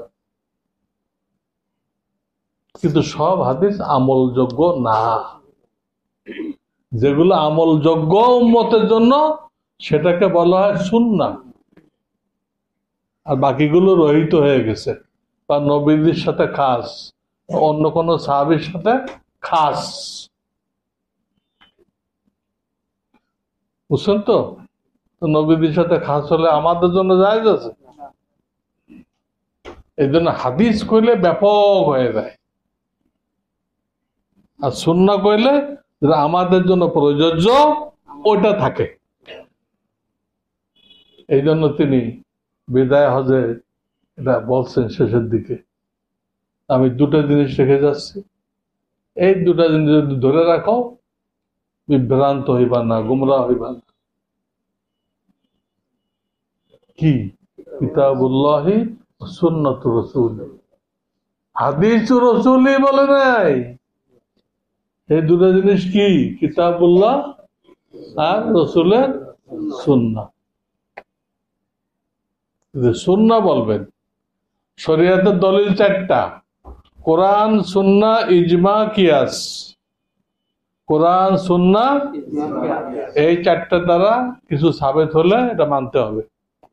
কিন্তু সব হাদিস আমলযোগ্য না। যেগুলো আমলযোগ্য উম্মতের জন্য, সেটাকে বলা হয় সুন্নাহ, আর বাকিগুলো রহিত হয়ে গেছে, বা নবীদের সাথে খাস, অন্য কোন সাহাবীর সাথে খাস। বুঝছেন তো? নবীদের সাথে খাস হলে আমাদের জন্য জায়েজ আছে। এই জন্য হাদিস কইলে ব্যাপক হয়ে যায়, আর সুন্নাহ কইলে যেটা আমাদের জন্য প্রযোজ্য ওইটা থাকে। এই জন্য তিনি বিদায় হজে এটা বলছেন শেষের দিকে, আমি 2টা জিনিস রেখে যাচ্ছি, এই 2টা জিনিস যদি ধরে রাখো, বিভ্রান্ত হইবা না, গুমরাহ হইবা না। কি? কিতাবুল্লাহি সুন্নাতুর রাসূল। হাদিসুর রাসূলই বলে নাই। এই 2টা জিনিস কি? কিতাবুল্লাহ আর রাসূলের সুন্নাহ। সুন্নাহ বলবেন, শরীয়তের দলিল 4টা: কোরআন, সুন্নাহ, ইজমা, কিয়াস। কোরআন, সুন্নাহ, এই 4টা দ্বারা কিছু সাবিত হলে এটা মানতে হবে।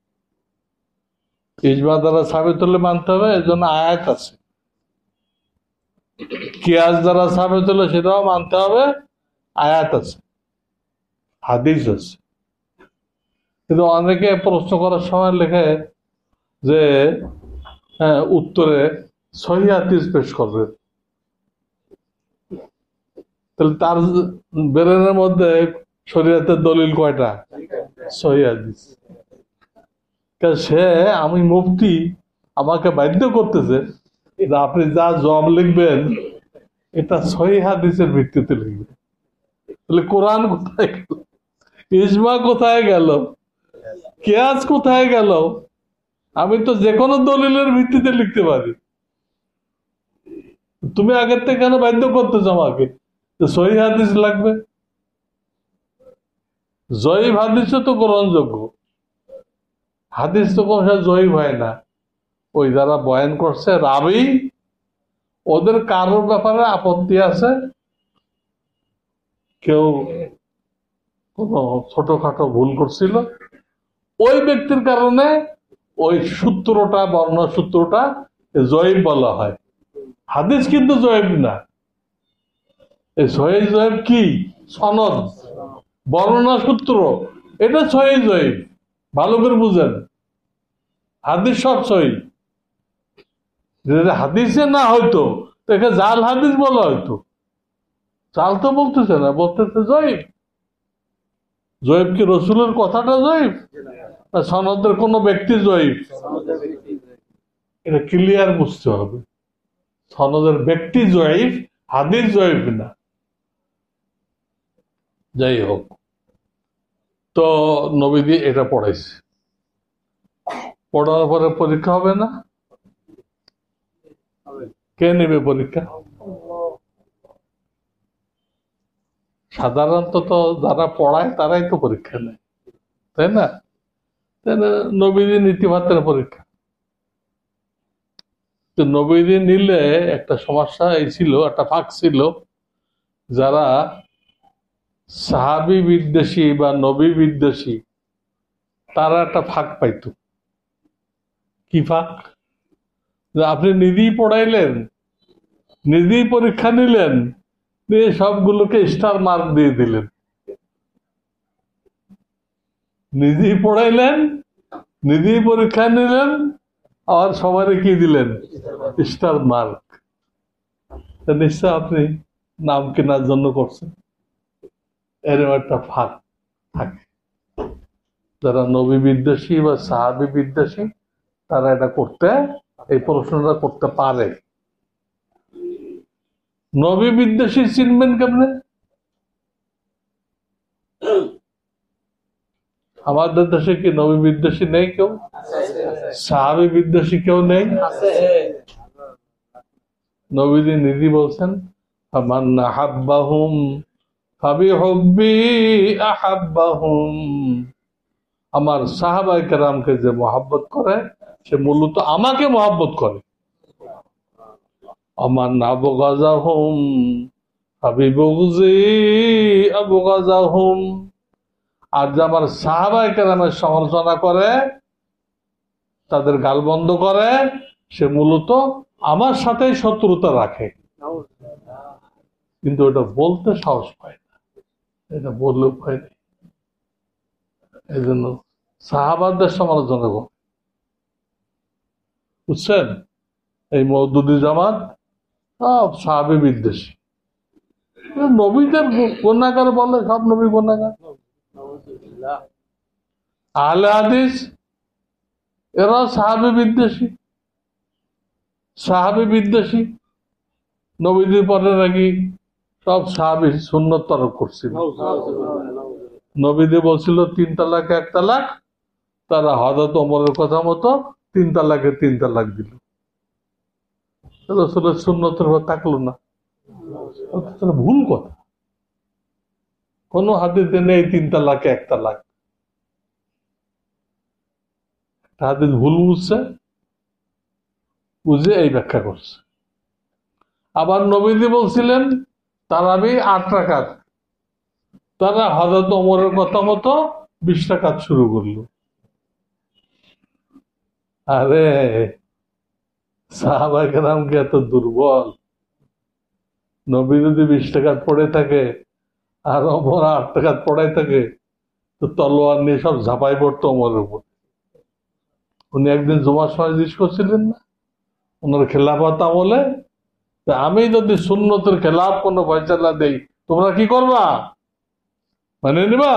ইজমা দ্বারা সাবিত হলে মানতে হবে, এর জন্য আয়াত আছে। কিয়াস দ্বারা সাবিত হলে সেটাও মানতে হবে, আয়াত আছে, হাদিস আছে। কিন্তু অনেকে প্রশ্ন করার সময় লেখে যে উত্তরে সহিহ হাদিস পেশ করবে, তাহলে তার ব্রেনের মধ্যে শরীয়তের দলিল কয়টা? সহিহ হাদিস। সে, আমি মুফতি, আমাকে বাধ্য করতেছে যে আপনি যা জবাব লিখবেন এটা সহিহ হাদিসের ভিত্তিতে লিখবেন। তাহলে কোরআন কোথায় গেল? ইজমা কোথায় গেল? কিয়াস কোথায় গেল? আমি তো যে কোনো দলিলের ভিত্তিতে লিখতে পারি। তুমি আগের থেকে কেন বাধ্য করতেছো আমাকে যে সহিহ হাদিস লাগবে? জয়ীফ হাদিসও তো গ্রহণযোগ্য, হাদিস তো কোনো জয়ীফ হয় না। ওই যারা বয়ান করছে রাবি, ওদের কারোর ব্যাপারে আপত্তি আছে, কেউ কোনো ছোটখাটো ভুল করছিল, ওই ব্যক্তির কারণে ওই সূত্রটা, বর্ণনা সূত্রটা জয়ীফ বলা হয়। হাদিস কিন্তু জয়ীফ না। এই সহিহ জয়ীফ কি? সনদ, বর্ণনা সূত্র, এটা সহিহ জয়ীফ। ভালো করে বুঝেন, হাদিস সব সহিহ। যদি হাদিসে না হয়তো একে জাল হাদিস বলা হয়তো। জাল তো বলতেছে না, বলতেছে জয়ীফ। জয়ীফ কি রসুলের কথাটা জয়ীফ, না সনদের কোন ব্যক্তি জয়ীফ? এটা ক্লিয়ার বুঝতে হবে। সনদের ব্যক্তি জয়ীফ, হাদিস জয়ীফ না। যাই হোক, তো নবীজি এটা পড়াইছে, পড়ার পরে পরীক্ষা হবে না? কে নেবে পরীক্ষা? সাধারণত তো যারা পড়ায় তারাই তো পরীক্ষা নেয়, তাই না? নবীজি নীতিমাত্রার পরীক্ষা। তো নবীজি নিলে একটা সমস্যা এই ছিল, একটা ফাঁক ছিল, যারা সাহাবী বিদ্বেষী বা নবী বিদ্বেষী তারা একটা ফাঁক পাইত। কি ফাঁক? যে আপনি নিজেই পড়াইলেন, নিজেই পরীক্ষা নিলেন, দিয়ে সবগুলোকে স্টার মার্ক দিয়ে দিলেন। নিজেই পড়াইলেন, নিজেই পরীক্ষা নিলেন, আর সবাই কি দিলেন? Star mark. নিশ্চয় আপনি নাম কেনার জন্য করছেন। এরকম একটা ফাঁক থাকে। যারা নবী বিদ্বেষী বা সাহাবী বিদ্বেষী তারা এটা করতে, এই প্রশ্নটা করতে পারে। নবী বিদ্বেষী চিনবেন কেমনে? আমাদের দেশে কি নবী বিদ্বেষী নেই কেউ? সাহাবী বিদ্বেষী কেউ নেই? নবীজি নিজে বলছেন, মান আহাব্বাহুম ফাবিহুব্বি আহাব্বাহুম। আমার সাহাবায়ে কেরামকে যে মহব্বত করে সে মূলত আমাকে মহব্বত করে। আমার আবগাযাহুম ফাবিবুগযি আবগাযাহুম। আর যে আমার সাহাবায়ে কেরামের সমালোচনা করে, তাদের গালবন্ধ করে, সে মূলত আমার সাথেই শত্রুতা রাখে। কিন্তু এটা বলতে সাহস পায় না, এটা বললে উপায় নেই। এই জন্য সাহাবাদের সমালোচনা করে, বুঝছেন? এই মওদুদি জামাত সব সাহাবী বিদ্বেষী। নবীদের গুনাহগার বলে, সব নবী গুনাহগার। আহলে হাদিস এরা সাহাবী বিদ্বেষী, সাহাবী বিদ্বেষী। নবীদের পরে নাকি সব সাহাবী সুন্নত তরক করছিল। নবীজি বলছিল 3 তালাক 1 তালাক, তারা হযরত ওমরের কথা মতো 3 তালাকে 3 তালাক দিল। রাসূলের সুন্নতের উপর থাকলো না। এটা ভুল কথা। কোন হাদিসে নেই 3 তালাকে 1 তালাক। হাদিস ভুল বুঝছে, বুঝে এই ব্যাখ্যা করছে। আবার নবীজি বলছিলেন তারাবি 8 রাকাত, তারা হযরত ওমরের কথা মতো 20 রাকাত শুরু করলো। আরে সাহাবায়ে কেরাম কি এত দুর্বল? নবী যদি 20 রাকাত পড়ে থাকে আর ওমর 8 রাকাত পড়াই থাকে, তো তলোয়ার নিয়ে সব ঝাঁপাই পড়তো ওমরের উপর। উনি একদিন জুমার সময় জিজ্ঞেস করছিলেন না ওনার খেলাফত আমলে, আমি যদি সুন্নতের খেলাফ কোনো ফয়সালা দেই তোমরা কি করবা? মানে নিবা?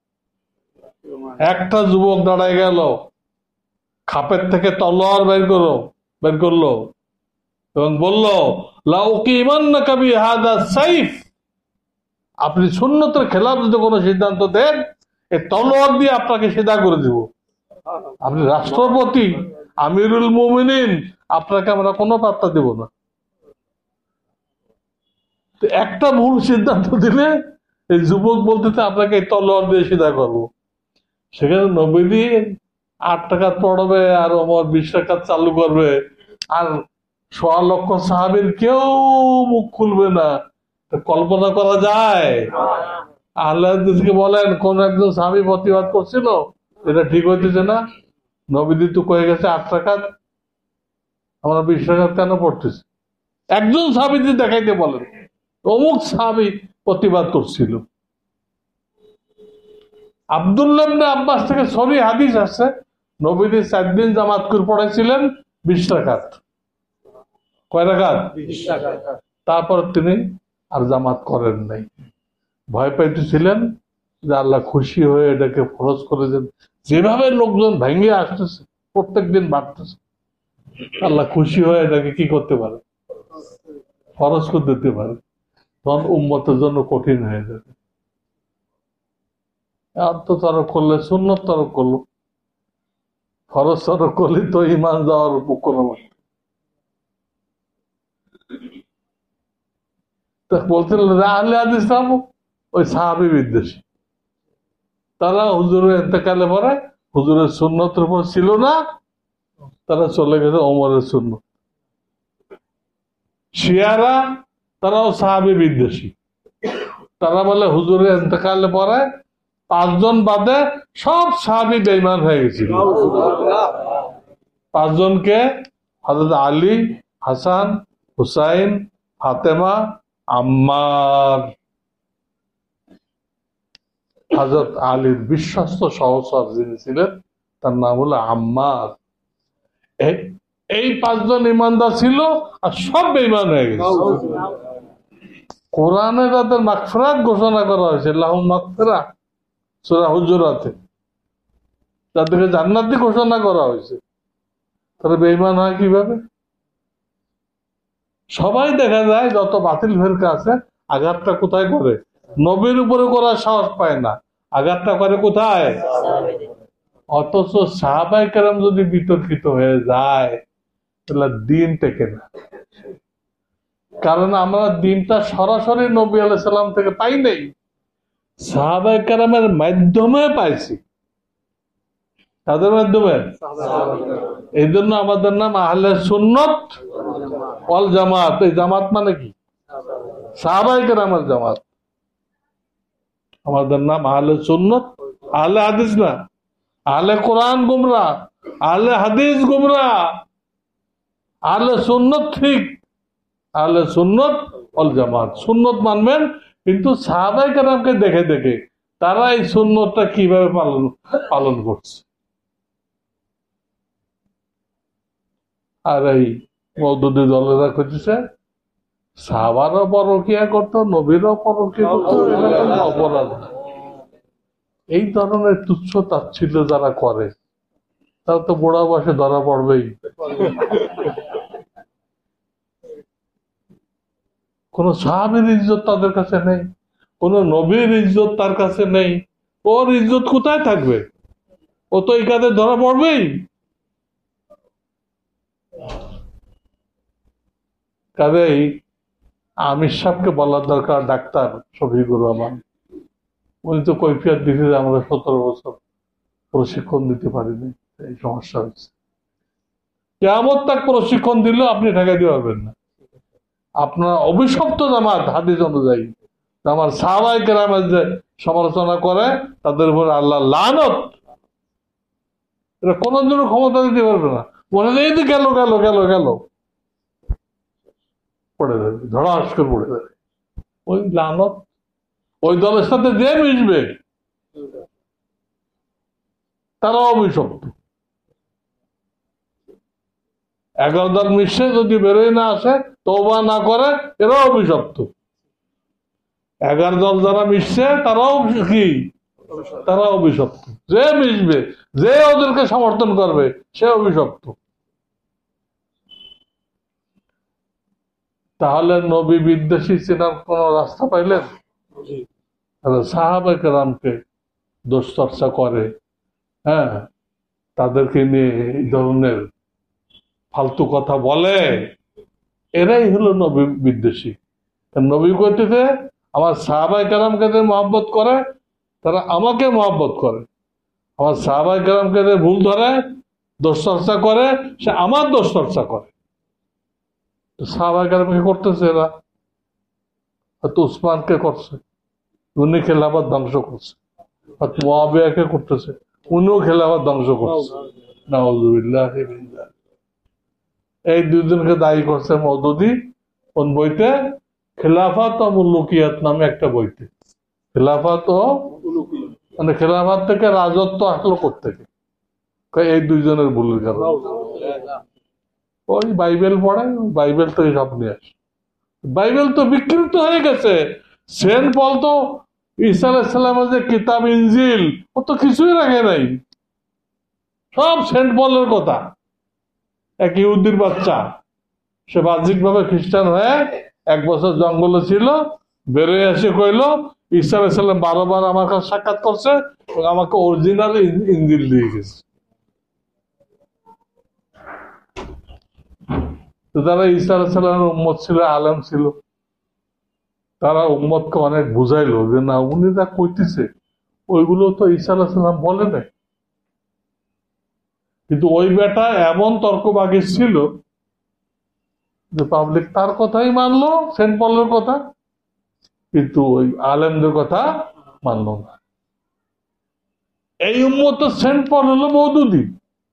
একটা যুবক দাঁড়ায় গেল, খাপের থেকে তলোয়ার বের করলো এবং বলল, লা উকিমান্নাকা বিহাদা সাইফ। আপনি সুন্নতের খেলাফ যদি কোনো সিদ্ধান্ত দেন, এই তলোয়ার দিয়ে আপনাকে সিধা করে দিব। আপনি রাষ্ট্রপতি, আমিরুল মুমিনিন, আপনাকে আমরা কোনো পাত্তা দেব না। একটা ভুল সিদ্ধান্ত দিলে এই যুবক বলতেছে আপনাকে এই তলোয়ার দিয়ে সিধা করবো। সেখানে নবীজি 8 রাকাত পড়বে আর ওমর 20 রাকাত চালু করবে, আর 1.25 লক্ষ সাহাবীর কেউ মুখ খুলবে না। কল্পনা করা যায়? আহলে হাদিসকে বলেন কোন একজন সাহাবী প্রতিবাদ করছিল এটা ঠিক হইতেছে না, নবীজি তো কয়ে গেছে 8 রাকাত, আমরা 20 রাকাত কেন পড়তেছি? একজন সাহাবী দেখাইতে বলেন অমুক সাহাবী প্রতিবাদ করছিল। আব্দুল্লাহ ইবনে আব্বাস থেকে সহিহ হাদিস আছে, নবীজি 4 দিন জামাত করে পড়াইছিলেন 20 রাকাত। কয় রাকাত? 20 টাকা। তারপর তিনি আর জামাত করেন নাই। ভয় পাইতেছিলেন যে আল্লাহ খুশি হয়ে এটাকে ফরজ করে দেন। যেভাবে লোকজন ভেঙে আসতেছে, প্রত্যেকদিন বাড়তেছে, আল্লাহ খুশি হয়ে এটাকে কি করতে পারে? ফরজ করে দিতে পারে। তখন উম্মতের জন্য কঠিন হয়ে যাবে। আর তো তরক করলে সুন্নত তরক করলো, ফরজ তরক করলে তো ইমান যাওয়ার কোনো বলছিলেন আহলে হাদিস ওই সাহাবী বিদ্বেষী। তারা হুজুরের ইন্তেকালে পরে হুজুরের সুন্নতের উপর ছিল না, তারা চলে গেছে ওমরের সুন্নত। শিয়ারা তারাও সাহাবী বিদ্বেষী। তারা বলে হুজুরের ইন্তেকালে পরে 5 জন বাদে সব সাহাবী বেঈমান হয়ে গেছিল। 5 জনকে হযরত আলী, হাসান, হুসাইন, ফাতেমা, আম্মার। হযরত আলীর বিশ্বস্ত সহচর যিনি ছিলেন তার নাম হলো আম্মার। এই 5 জন ইমানদার ছিল আর সব বেঈমান হয়ে গেছে। কোরআনে তাদের মাগফিরাত ঘোষণা করা হয়েছে, লাহুম মাগফিরাহ, সূরা হুজুরাতে তাদেরকে জান্নাতি ঘোষণা করা হয়েছে। তারা বেঈমান হয় কিভাবে? সবাই দেখা যায় যত বাতিল ফেরকা আছে আঘাতটা কোথায় করে? নবীর উপরে করার সাহস পায় না, আঘাতটা করে কোথায়? অথচ সাহাবায়ে কেরাম যদি বিতর্কিত হয়ে যায় তাহলে দিন টেকে না। কারণ আমরা দিনটা সরাসরি নবী আলাইহিস সালাম থেকে পাই নাই, সাহাবায়ে কেরামের মাধ্যমে পাইছি। তাদের মাধ্যমে। এই জন্য আমাদের নাম আহলে সুন্নত ওয়াল জামাত। এই জামাত মানে কি? সাহাবায়ে কেরামের জামাত। আমাদের নাম আহলে সুন্নত, আহলে হাদিস না। আহলে কোরআন গুমরা, আহলে হাদিস গুমরা, আহলে সুন্নত ঠিক, আহলে সুন্নত ওয়াল জামাত। সুন্নত মানবেন, কিন্তু সাহাবায়ে কেরামকে দেখে দেখে তারা এই সুন্নতটা কিভাবে পালন করছে। আর এই মওদুদি দলেরা করতেছে সাহাবারও পরকিয়া করতো, নবীরও পরকিয়া করতো, অপরাধ। এই ধরনের তুচ্ছ তাচ্ছিল্য যারা করে তারা তো বুড়া বয়সে ধরা পড়বেই। কোন সাহাবীর ইজ্জত তাদের কাছে নেই, কোন নবীর ইজ্জত তার কাছে নেই। ওর ইজ্জত কোথায় থাকবে? ও তো এই কাজে ধরা পড়বেই। কাজেই আমির সাহেবকে বলার দরকার, ডাক্তার শফিকুর রহমান, উনি তো কৈফিয়ত দিতে আমরা 17 বছর প্রশিক্ষণ দিতে পারিনি, এই সমস্যা হয়েছে। কিয়ামত তাক প্রশিক্ষণ দিলেও আপনি ঠেকাই দিতে পারবেন না। আপনার অভিশপ্ত জামাত হাদিস অনুযায়ী আমার সাহাবায়ে কেরামের যে সমালোচনা করে তাদের উপর আল্লাহ লানত, এটা কোনদিনও ক্ষমতা দিতে পারবে না। মনে নেই যে গেল গেল গেল গেল পড়ে যাবে, ধড়াস করে পড়ে যাবে। ওই লানত ওই দলের সাথে যে মিশবে তারা অভিশপ্ত। 11 দল মিশে যদি বেরোয় না আসে, তওবা না করে, এরা অভিশপ্ত। 11 দল যারা মিশছে তারাও কি? তারা অভিশপ্ত। যে মিশবে, যে ওদেরকে সমর্থন করবে, সে অভিশপ্ত। তাহলে নবী বিদ্বেষী চেনার কোন রাস্তা পাইলেন? সাহাবায়ে কেরামকে দোষ চর্চা করে, হ্যাঁ, তাদেরকে নিয়ে এই ধরনের ফালতু কথা বলে, এরাই হলো নবী বিদ্বেষী। নবী কইতেছে আমার সাহাবায়ে কেরামকে যে মহব্বত করে তারা আমাকে মহব্বত করে, আমার সাহাবায়ে কেরামকে যে ভুল ধরে দোষ চর্চা করে সে আমার দোষ চর্চা করে। সাহাবায়ে কেরামকে করতেছে এরা, হয়তো উসমানকে করছে, উনি খেলাফত ধ্বংস করছে, হয়তো মুয়াবিয়াকে করতেছে, উনিও খেলাফত ধ্বংস করছে। নাউযুবিল্লাহি মিন যালিক। এই দুইজনকে দায়ী করছে মওদুদী কোন বইতে? খেলাফত ও মুলুকিয়াত নামে একটা বইতে। খেলাফত ও মানে খেলাফত থেকে রাজত্ব আসলো কোত্থেকে? এই দুইজনের ভুলের কারণে। ওই বাইবেল পড়ে, বাইবেল থেকে সব নিয়ে আসে। বাইবেল তো বিকৃত হয়ে গেছে। সেন্ট পল তো ঈসা আলাইহিস সালামের যে কিতাব ইনজিল ও তো কিছুই রাখে নাই, সব সেন্ট পলের কথা। এক ইহুদির বাচ্চা, সে বাহ্যিকভাবে খ্রিস্টান হয়ে 1 বছর জঙ্গলে ছিল, বেরোয় এসে কইল ঈসা আলাইহিস সালাম 12 বার আমার কাছে সাক্ষাৎ করছে এবং আমাকে অরিজিনাল ইনজিল দিয়ে গেছে। তো যারা ঈসা আলাইহিস সালামের উম্মত ছিল, আলেম ছিল, তারা উম্মতকে অনেক বুঝাইলো যে না, উনি যা কইতেছে ওইগুলো তো ঈসা আলাইহিস সালাম বলে নাই। কিন্তু ওই বেটা এমন তর্কবাগী ছিল যে পাবলিক তার কথাই মানলো, সেন্ট পলের কথা, কিন্তু ওই আলেমদের কথা মানলো না। এই উম্মত সেন্ট পল হলো মওদুদী,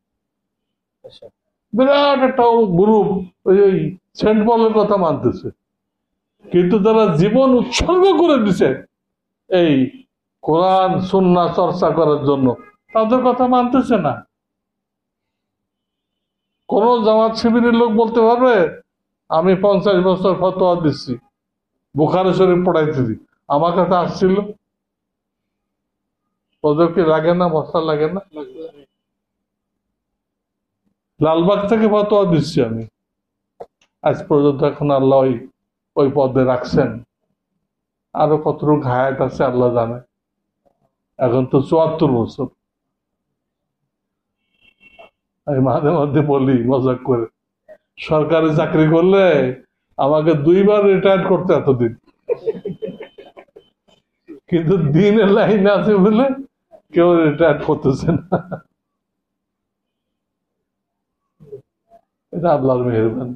বিরাট একটা গ্রুপ ওই সেন্ট পলের কথা মানতেছে, কিন্তু যারা জীবন উৎসর্গ করে দিছে এই কোরআন সুন্নাহ চর্চা করার জন্য, তাদের কথা মানতেছে না। কোন জামাত শিবিরের লোক বলতে পারবে আমি 50 বছর ফতোয়া দিচ্ছি, বুখারী শরীফ পড়াইতেছি, আমার কাছে আসছিল? ওদের কি লাগে না, মশলা লাগে না? লালবাগ থেকে ফতোয়া দিচ্ছি আমি, আজ পর্যন্ত এখন আল্লাহ ওই পদে রাখছেন। আরো কতটুকু হায়াত আছে আল্লাহ জানে। এখন তো 74 বছর। আমি মাঝে মধ্যে বলি মজাক করে, সরকারি চাকরি করলে আমাকে 2 বার রিটায়ার করতে এতদিন, কিন্তু দিনের লাইন আছে বলে কেউ রিটায়ার করতেছে না। এটা আল্লাহর মেহেরবানি।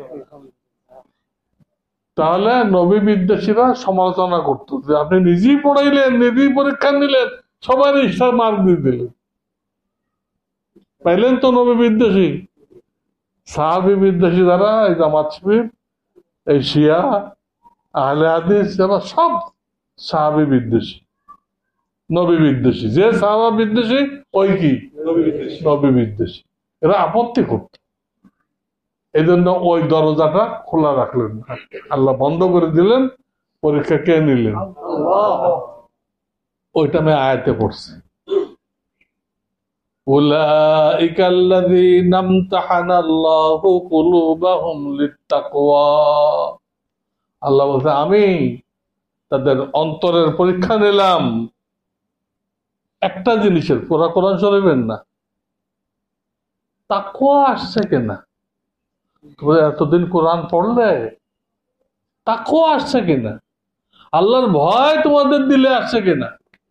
তাহলে নবী বিদ্বেষীরা সমালোচনা করতো যে আপনি নিজেই পড়াইলেন, নিজেই পরীক্ষা নিলেন, সবাই স্টার মার্ক দিয়ে দিলেন, পাইলেন তো নবী বিদ্বেষী। সাহাবী বিদ্বেষী যারা, এই জামাত শিবির, এই শিয়া, আহলে হাদিস, যারা সব সাহাবী বিদ্বেষী, নবী বিদ্বেষী। যে সাহাবা বিদ্বেষী ওই কি নবী বিদ্বেষী। এরা আপত্তি করত, এই জন্য ওই দরজাটা খোলা রাখলেন না, আল্লাহ বন্ধ করে দিলেন। পরীক্ষা কে নিলেন? ওইটা আমি আয়াতে পড়ছি, উলাইকা আল্লাযীনা ইমতাহানাল্লাহু কুলুবাহুম লিত্তাকওয়া। আল্লাহ বলছে আমি তাদের অন্তরের পরীক্ষা নিলাম একটা জিনিসের, পুরা কোরআন শরীফের না, তাকওয়া আসছে কিনা। তোমরা এতদিন কোরআন পড়লে তাকওয়া আসছে কিনা, আল্লাহর ভয় তোমাদের দিলে আসছে কিনা।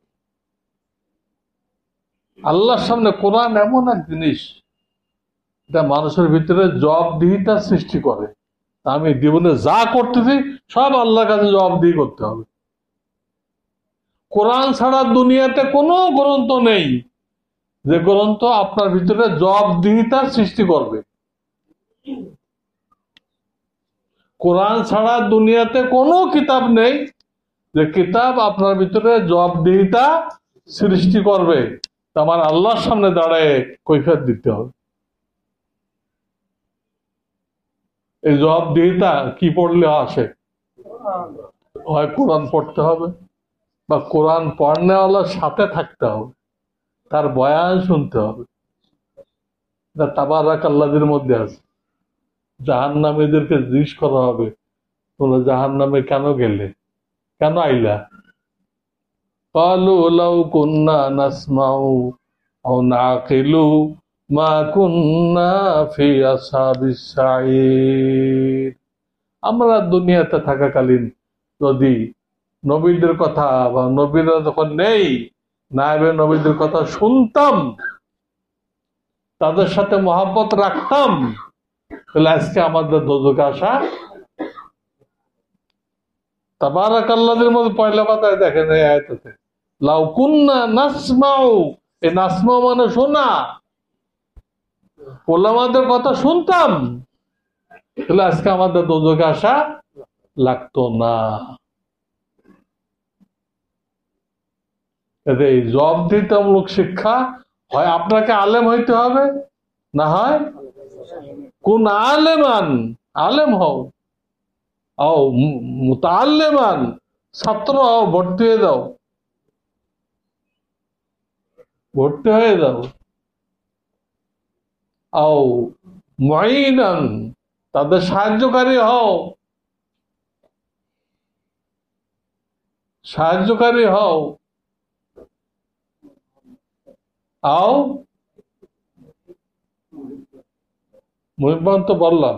আল্লাহর সামনে কোরআন এমন এক জিনিস, এটা মানুষের ভিতরে জবাবদিহিতা সৃষ্টি করে। আমি জীবনে যা করতেছি সব আল্লাহর কাছে জবাবদিহি করতে হবে। কোরআন ছাড়া দুনিয়াতে কোনো গ্রন্থ নেই যে গ্রন্থ আপনার ভিতরে জবাবদিহিতার সৃষ্টি করবে। কোরআন ছাড়া দুনিয়াতে কোনো কিতাব নেই যে কিতাব আপনার ভিতরে জবাবদিহিতা সৃষ্টি করবে। আমার আল্লাহর সামনে দাঁড়ায় কৈফিয়ত দিতে হবে। এই জবাবদিহিতা কি পড়লে আসে? হয় কোরআন পড়তে হবে, বা কোরআন পড়নেওয়ালার সাথে থাকতে হবে, তার বয়ান শুনতে হবে। তাবারাক আল্লাহদের মধ্যে আছে। জাহান্নামীদেরকে জিজ্ঞেস করা হবে তোমরা জাহান্নামে কেন গেলে, কেন আইলা? ক্বালু লাউ কুন্না নাসমাউ আও নাকিলু মা কুন্না ফি আসহাবিস সাঈর। আমরা দুনিয়াতে থাকাকালীন যদি নবীদের কথা বা নবীরা যখন নেই, নায়েবে নবীদের কথা শুনতাম, তাদের সাথে মহব্বত রাখতাম, তাহলে আজকে আমাদের দোজখে আসা। তাবারাকাল্লাহর মধ্যে পয়লা পাতায় দেখেন এই আয়াতে, লাউ কুন্না নাসমাউ, এই নাসমাউ মানে শোনা, ওলামাদের কথা শুনতাম, তাহলে আজকে আমাদের দোজখে আসা লাগতো না। এই জবাবদিহিতামূলক শিক্ষা হয় আপনাকে আলেম হইতে হবে, না হয় কোন আলেমান, আলেম হও, মুতাআল্লিমান, ছাত্র হও, ভর্তি হয়ে যাও, ভর্তি হয়ে যাও। আও মুঈনান, তাদের সাহায্যকারী হও, সাহায্যকারী হও। আও মুহিব্বান তো বললাম,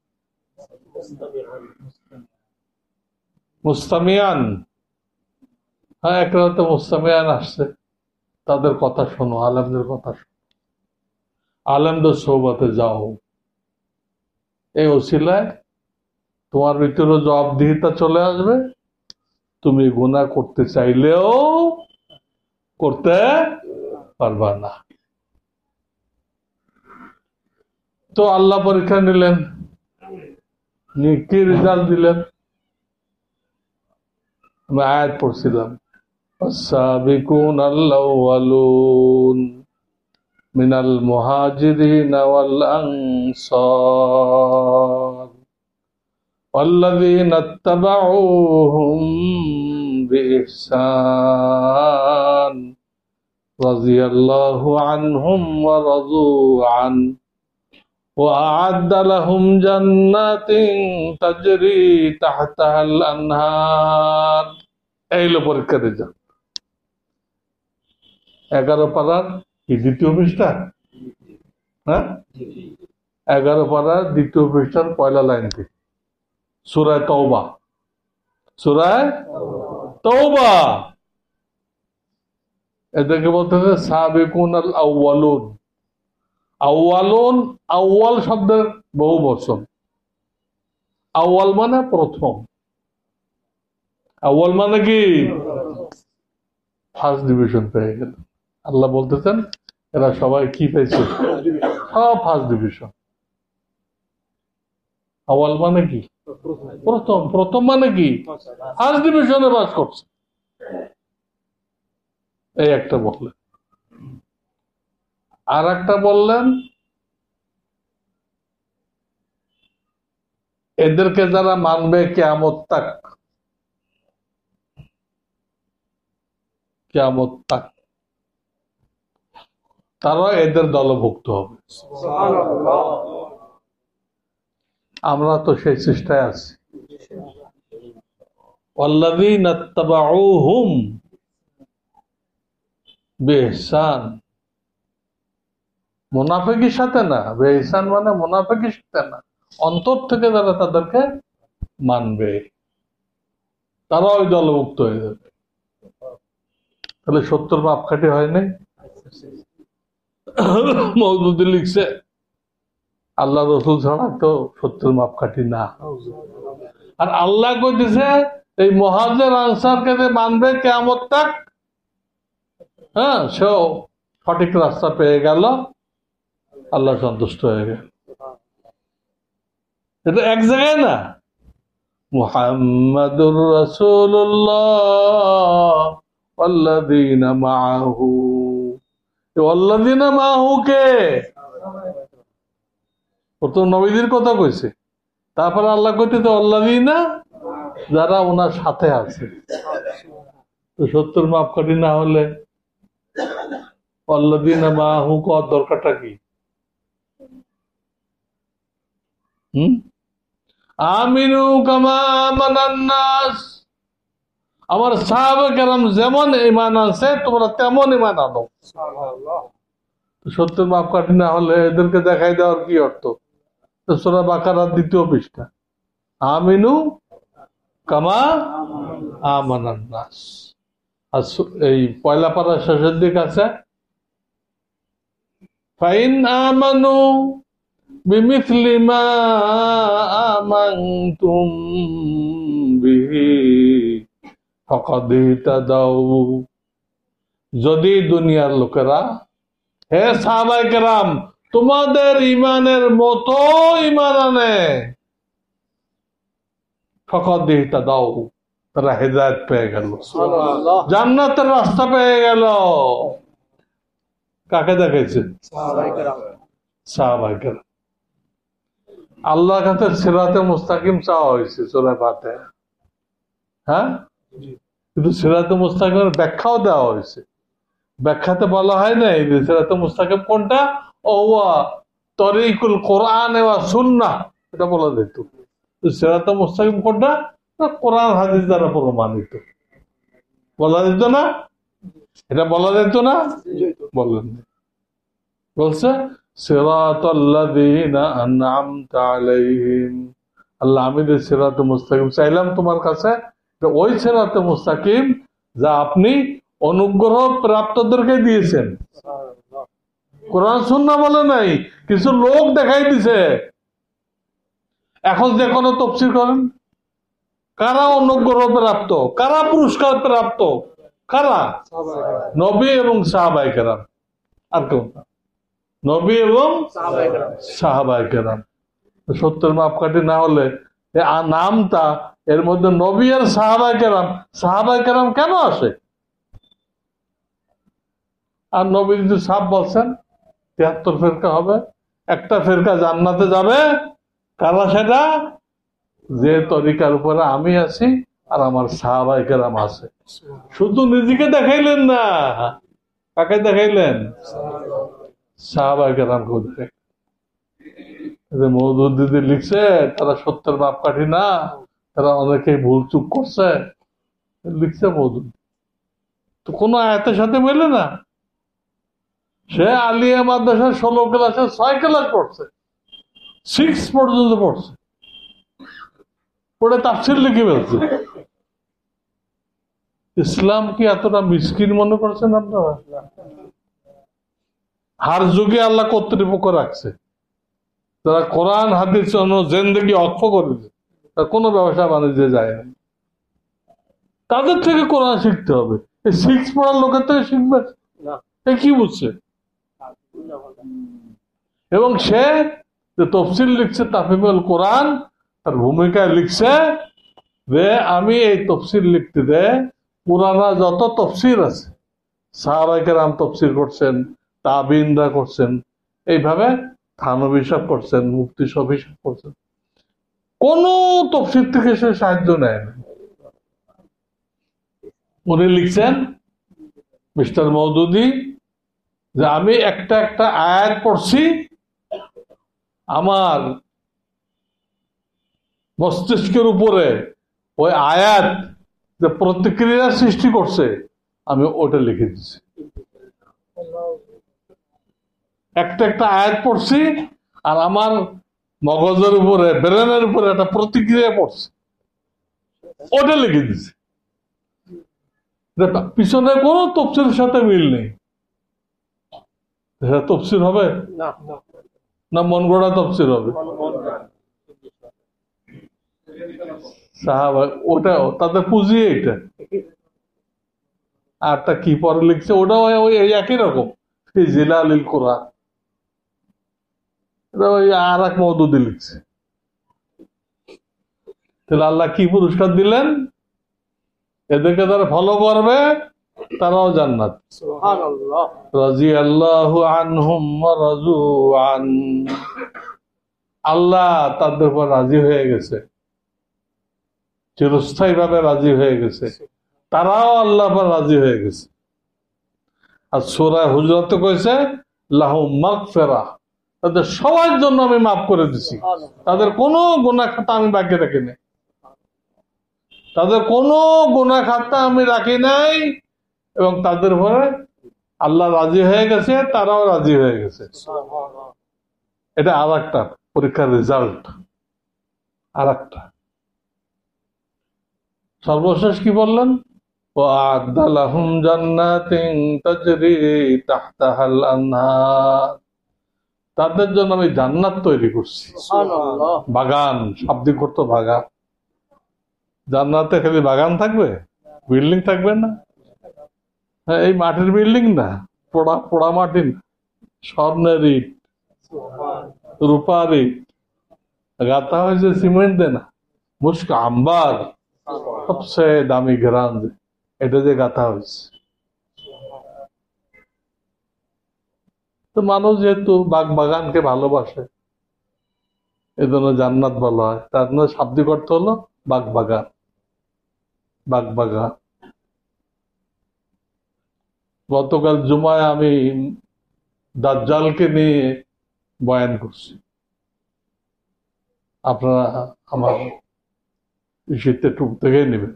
মুস্তামিয়ান, হ্যাঁ একটা তো মুস্তামিয়ান আসছে, তাদের কথা শোনো, আলেমদের কথা শোনো, আলেমদের সোহবতে যাও। এই ওসিলায় তোমার ভিতরে জবাবদিহিতা চলে আসবে, তুমি গুনাহ করতে চাইলেও করতে পারবা না। তো আল্লাহ পরীক্ষা নিলেন, কি রেজাল্ট দিলেন? আমি আয়াত পড়ছিলাম, السابقون الأولون من المهاجرين والأنصار والذين اتبعوهم بإحسان رضي الله عنهم ورضوا عنه وأعد لهم جنات تجري تحتها الأنهار। এই হলো পরীক্ষার রেজাল্ট। 11 পারার কি দ্বিতীয় পৃষ্ঠা? হ্যাঁ, 11 পারার দ্বিতীয় পৃষ্ঠার পয়লা লাইন থেকে, সূরা তাওবা, সূরা তাওবা। এদেরকে বলতে হবে সাবিকুন আল আউয়ালুন। আউয়ালুন, আউয়াল শব্দের বহু বচন। আউয়াল মানে প্রথম, আউয়াল মানে কি ফার্স্ট ডিভিশন পেয়ে গেল। আল্লাহ বলতেছেন এরা সবাই কি পেয়েছে? সব ফার্স্ট ডিভিশন। আউয়াল মানে কি প্রথম, প্রথম মানে কি ফার্স্ট ডিভিশনে পাস করছে। এই একটা বললেন। আর একটা বললেন এদেরকে যারা মানবে কিয়ামত তাক, কিয়ামত তাক তারা এদের দলভুক্ত হবে। আমরা তো সেই চেষ্টায় আছি। ওয়াল্লাযীনা ইত্তাবাউহুম বিইহসান, মুনাফিকের সাথে না, বিইহসান মানে মুনাফিকের সাথে না, অন্তর থেকে যারা তাদেরকে মানবে তারা ওই দলভুক্ত হয়ে যাবে। তাহলে 70 মাপকাঠি হয় নাই? মওদুদি লিখছে আল্লাহ রসুল ছাড়া তো 70 মাপকাঠি না। আর আল্লাহ কইতেছে এই মুহাজির আনসারকে যে মানবে কিয়ামত তাক, হ্যাঁ, সেও সঠিক রাস্তা পেয়ে গেল, আল্লাহ সন্তুষ্ট হয়ে গেল। এটা এক জায়গায় না, মুহাম্মাদুর রাসূলুল্লাহ ওয়াল্লাযীনা মাআহু। ওয়াল্লাযীনা মাআহু কে? প্রথম নবীদের কথা কইছে, তারপর আল্লাহ কইতেছে ওয়াল্লাযীনা, যারা ওনার সাথে আছে। তো 70 মাপকাঠি না হলে ওয়াল্লাযীনা মাআহু কর দরকারটা কি? আমিনু কামা আমানান নাস, আমার সাহাবায়ে কেরাম যেমন ঈমান আনছে তোমরা তেমন ঈমান আনো। 70 মাপকাঠি না হলে এদেরকে দেখাই দেওয়ার কি অর্থ? সূরা বাকারার 2য় পৃষ্ঠা, আমিনু কামা আমানান নাস। আর এই পয়লা পারা শেষের দিক আছে ফাইন আমানু বিমিথলি মা আমানতুম বিহি ফাকাদ ইহতাদাউ। যদি দুনিয়ার লোকেরা, হে সাহাবায়ে কেরাম, তোমাদের ইমানের মতো ইমান আনে, ফাকাদ ইহতাদাউ, তারা হেদায়েত পেয়ে গেল, সুবহানাল্লাহ। জান্নাতের রাস্তা পেয়ে গেল। কাকে দেখাইছে? সাহাবায়ে কেরাম। সাহাবায়ে কেরাম। আল্লাহর কাছে সিরাতে মুস্তাকিম চাওয়া হয়েছে সূরা ফাতিহা, হ্যাঁ, কিন্তু সিরাতে মুস্তাকিমের ব্যাখ্যাও দেওয়া হয়েছে। ব্যাখ্যাতে বলা হয় নাই যে সিরাতে মুস্তাকিম কোনটা, ওয়া তরিকুল কোরআন ওয়া সুন্নাহ, এটা বলা যেত। সিরাতে মুস্তাকিম কোনটা, কোরআন হাদিস দ্বারা প্রমাণিত, বলা যেত না? এটা বলা যেত না? বলেন, বলছে সিরাতাল্লাযীনা আন'আমতা আলাইহিম। আল্লাহ, আমি যে সিরাতে মুস্তাকিম চাইলাম তোমার কাছে, ওই সিরাতে মুস্তাকিম যা আপনি অনুগ্রহ প্রাপ্তদেরকে দিয়েছেন। কোরআন সুন্নাহ বলে নাই, কিছু লোক দেখাই দিছে। এখন যে কোনো তাফসীর করেন, কারা অনুগ্রহ প্রাপ্ত, কারা পুরস্কার প্রাপ্ত, কারা? নবী এবং সাহাবায়ে কেরাম, আর কেউ না। নবী এবং সাহাবায়ে কেরাম। সত্যের মাপকাঠি না হলে নামটা এর মধ্যে নবী আর সাহাবায়ে কেরাম, সাহাবায়ে কেরাম কেন আসে? আর নবী যদি সাহেব বলছেন 73 ফেরকা হবে, একটা ফেরকা জান্নাতে যাবে, কারা সেটা? যে তরিকার উপরে আমি আছি আর আমার সাহাবায়ে কেরাম আছে। শুধু নিজেকে দেখাইলেন না, কাকে দেখাইলেন? সাহাবায়ে কেরামকে দেখাইলেন। মওদুদি লিখছে তারা সত্যের মাপকাঠি না, তারা অনেকেই ভুল চুক করছে, লিখছে মওদুদি। তো কোন আয়াতের সাথে মেলে না। সে আলিয়া মাদ্রাসার 16 ক্লাসে 6 ক্লাস পড়ছে, 6 পর্যন্ত পড়ছে, পড়ে তাফসীর লিখে ফেলছে। ইসলাম কি এতটা মিসকিন মনে করছেন আপনারা? হার যুগে আল্লাহ কর্তৃপক্ষ রাখছে, তারা কোরআন হাদিস জিন্দেগি অক্ষ করেছে, তার কোনো ব্যবসা বাণিজ্যে যায় না। তাদের থেকে কোরআন শিখতে হবে, এই 6 পড়ার লোকের থেকে শিখবে এ কি বুঝছে? এবং সে যে তফসিল লিখছে তাফহিমুল কোরআন, তার ভূমিকায় লিখছে যে আমি এই তফসিল লিখতে দে পুরানা যত তফসির আছে, সাহাবায়ে কেরাম তফসির করছেন, তাবিইনরা করছেন, এইভাবে থানভী সাহেব করছেন, মুফতি শফি সাহেব করছেন, কোন তফসির থেকে সে সাহায্য নেয় না। উনি লিখছেন মিস্টার মওদুদি যে আমি একটা একটা আয়াত পড়ছি, আমার মস্তিষ্কের উপরে ওই আয়াত যে প্রতিক্রিয়া সৃষ্টি করছে, আমি ওটা লিখে দিচ্ছি। একটা একটা আয়াত পড়ছি আর আমার মগজের উপরে, ব্রেনের উপরে একটা প্রতিক্রিয়া পড়ছে, ওটা লিখে দিচ্ছি। পিছনে কোনো তফসিলের সাথে মিল নেই। তফসির হবে না মন গড়া তফসির হবে? সাহাবা ওটা তাদের পুঁজি, এটা আরটা কি পরে লিখছে ওটাও ওই একই রকম, জিলালিল কোরআন, ওই আর এক মওদুদি লিখছে। তাহলে আল্লাহ কি পুরস্কার দিলেন? এদেরকে যারা ফলো করবে তারাও জান্নাত। সুবহানাল্লাহ। রাদিয়াল্লাহু আনহুম ওয়া রাযু আন। আল্লাহ তাদের উপর রাজি হয়ে গেছে, চিরস্থায়ী ভাবে রাজি হয়ে গেছে, তারাও আল্লাহর উপর রাজি হয়ে গেছে। আর সূরা হুজরাতে কইছে লাহুম মাগফিরাহ, তাদের সবার জন্য আমি মাফ করে দিছি, তাদের কোনো গুনাহ খাতা আমি বাকি রাখি নাই, তাদের কোনো গুনাহ খাতা আমি রাখি নাই, এবং তাদের উপরে আল্লাহ রাজি হয়ে গেছে, তারাও রাজি হয়ে গেছে। এটা আর একটা পরীক্ষার রেজাল্ট। আর একটা সর্বশেষ কি বললেন? وأعد لهم جنات تجري تحتها الأنهار, তাদের জন্য আমি জান্নাত তৈরি করছি। সুবহানাল্লাহ। বাগান, শাব্দিক অর্থ বাগান। জান্নাতে খালি বাগান থাকবে, বিল্ডিং থাকবে না। হ্যাঁ, এই মাটির বিল্ডিং না, পোড়া পোড়া মাটি না, স্বর্ণের ইট, রূপার ইট, গাঁথা হয়েছে সিমেন্ট দে না, মুস্ক আম্বার, সবচেয়ে দামি গ্রান, এটা যে গাঁথা হয়েছে। তো মানুষ যেহেতু বাগানকে ভালোবাসে, এজন্য জান্নাত বলা হয়। তার জন্য শাব্দিক অর্থ হলো বাগান, বাগান। গতকাল জুমায় আমি দাজ্জালকে নিয়ে বয়ান করছি। আপনারা আমার শীতে টুক থেকে নেবেন,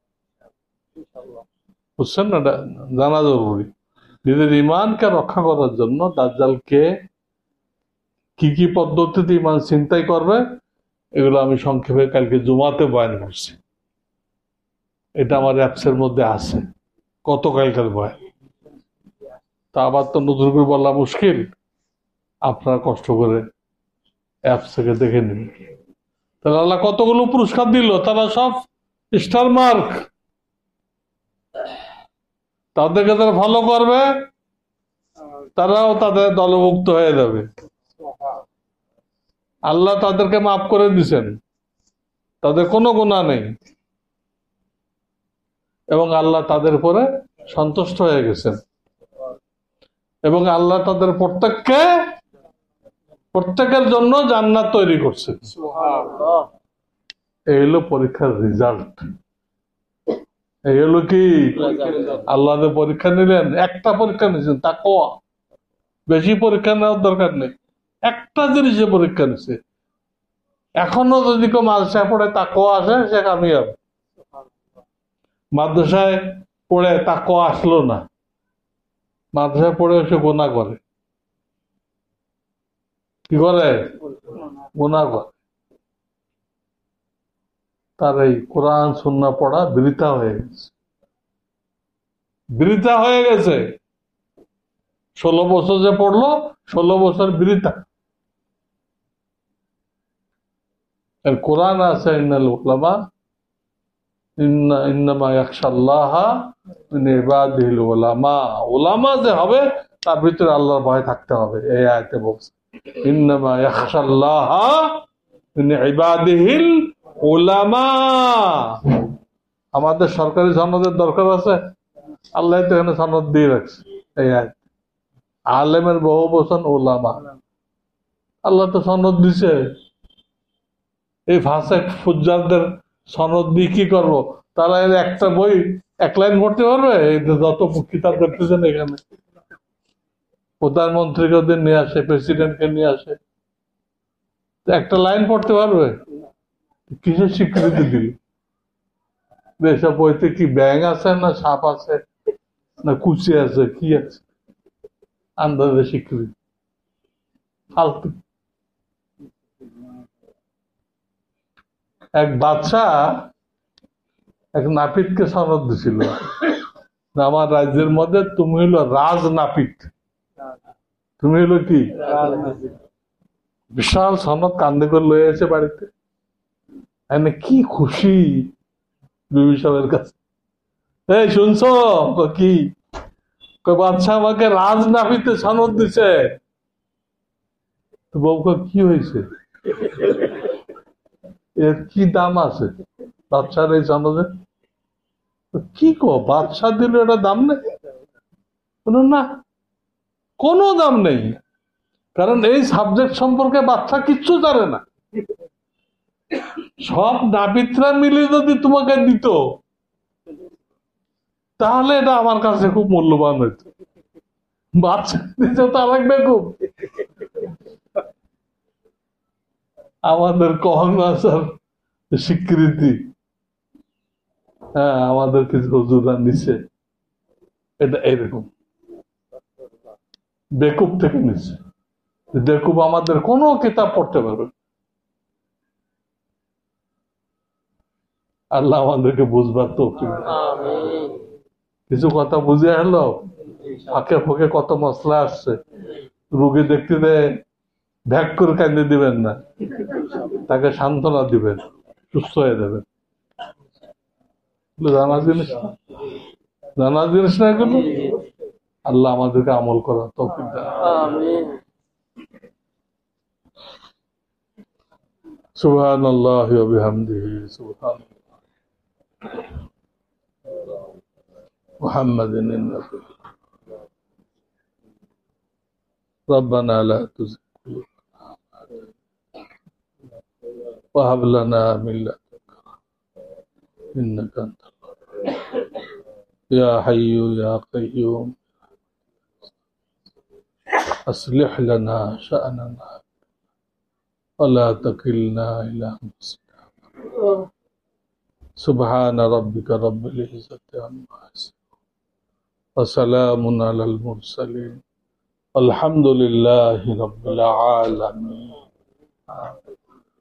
বুঝছেন না? এটা জানা জরুরি। নিজের ইমানকে রক্ষা করার জন্য দাজ্জালকে কি কি পদ্ধতিতে ইমান চিন্তাই করবে, এগুলো আমি সংক্ষেপে কালকে জুমাতে বয়ান করছি। এটা আমার অ্যাপসের মধ্যে আছে, গতকালকার বয়ান। তা আবার তো নতুন করে বলা মুশকিল, আপনারা কষ্ট করে অ্যাপস থেকে দেখে নিন। তাহলে আল্লাহ কতগুলো পুরস্কার দিল, তারা সব স্টার মার্ক। তাদেরকে যারা ফলো করবে তারাও তাদের দলভুক্ত হয়ে যাবে। আল্লাহ তাদেরকে মাফ করে দিছেন, তাদের কোনো গুনাহ নেই, এবং আল্লাহ তাদের উপরে সন্তুষ্ট হয়ে গেছেন, এবং আল্লাহ তাদের প্রত্যেকের জন্য জান্নাত তৈরি করছে। সুবহানাল্লাহ। এই হলো পরীক্ষার রেজাল্ট। এই হলো কি? আল্লাহ যে পরীক্ষা নিলেন, একটা পরীক্ষা নিয়েছেন, তাকওয়া। বেশি পরীক্ষা নেওয়ার দরকার নেই, একটা জিনিসে পরীক্ষা নিচ্ছে। এখনো যদি কেউ মাদ্রাসায় পড়ে তাকওয়া আসে, সে কামিয়াব। মাদ্রাসায় পড়ে তাকওয়া আসলো না, মাদ্রাসায় পড়ে সে গুনাহ করে। কি করে? গুনাহ করে। তার এই কোরআন সুন্নাহ পড়া বৃথা হয়ে গেছে, বৃথা হয়ে গেছে। 16 বছর যে পড়লো, 16 বছর বৃথা। কোরআন আছে ইন্নাল উলামা ইন্নামা ইয়াখশাল্লাহা মিন ইবাদিহিল উলামা। উলামা যে হবে তার ভিতরে আল্লাহর ভয় থাকতে হবে। এই আয়াতে বলছে ইন্নামা ইয়াখশাল্লাহা মিন ইবাদিহিল উলামা। আমাদের সরকারি সনদের দরকার আছে? আল্লাহ তো এখানে সনদ দিয়ে রাখছে। এই আয়াত আলেমের বহু বচন উলামা, আল্লাহ তো সনদ দিছে। এই ফাসেক ফুজ্জারদের সনদ দিয়ে কি করবো? তারা এর একটা বই এক লাইন পড়তে পারবে? এই যে যত কিতাব দেখতেছেন এখানে, প্রধানমন্ত্রীকে ওদের নিয়ে আসে, প্রেসিডেন্টকে নিয়ে আসে, একটা লাইন পড়তে পারবে? কিসের স্বীকৃতি দিল? এসব বইতে কি ব্যাঙ আছে, না সাপ আছে, না কুচি আছে, কি আছে? আন্দাজে স্বীকৃতি, ফালতু। এক বাদশা এক নাপিতকে সনদ দিছিল, আমার রাজ্যের মধ্যে তুমি হইলো রাজ নাপিত, তুমি হইলো কি? বিশাল সনদ কান্দে করে লয়ে আছে বাড়িতে। এনে কি খুশি বিবি সাহেবের কাছে। এই শুনছো? কি বাদশা আমাকে রাজ নাপিতে সনদ দিছে। তো বউ কি হয়েছে, এর কি দাম আছে বাদশার এই সনদে? কি কো, বাদশা দিল, এটা দাম নেই? না, কোনো দাম নেই, কারণ এই সাবজেক্ট সম্পর্কে বাচ্চা কিচ্ছু জানে না। সব নাপিতরা মিলে যদি তোমাকে দিত, তাহলে এটা আমার কাছে খুব মূল্যবান হইত। বাচ্চা দিতে তো আর খুব আমাদের কহনাসার স্বীকৃতি। হ্যাঁ, আমাদের কিছু হুজুররা নিছে, এটা এরকম বেকুব থেকে নিচ্ছে। বেকুব আমাদের কোনো কিতাব পড়তে পারবে। আল্লাহ আমাদেরকে বুঝবার তৌফিক দেন। আমিন। কিছু কথা বুঝে হলো, ফাঁকে ফাঁকে কত মশলা আসছে, রুগী দেখতে দেয় ভ্যাক করে কান্দে দিবেন না, তাকে সান্ত্বনা দিবেন, সুস্থ হয়ে যাবেন। এগুলো জানার জিনিস না, জানার জিনিস না এগুলো। আল্লাহ আমাদেরকে আমল করার তৌফিক দেন। আমিন। সুবহানাল্লাহি ওয়া বিহামদিহি, সুবহানাল্লাহ মুহাম্মাদিন النبي ربنا لا تزغ قلوبنا وهب لنا من لدنك إنك أنت الوهاب يا حي يا قيوم أصلح لنا شأننا ولا تكلنا إلى أنفسنا سبحان ربك رب العزة عما يصفون وسلام على المرسلين الحمد لله رب العالمين.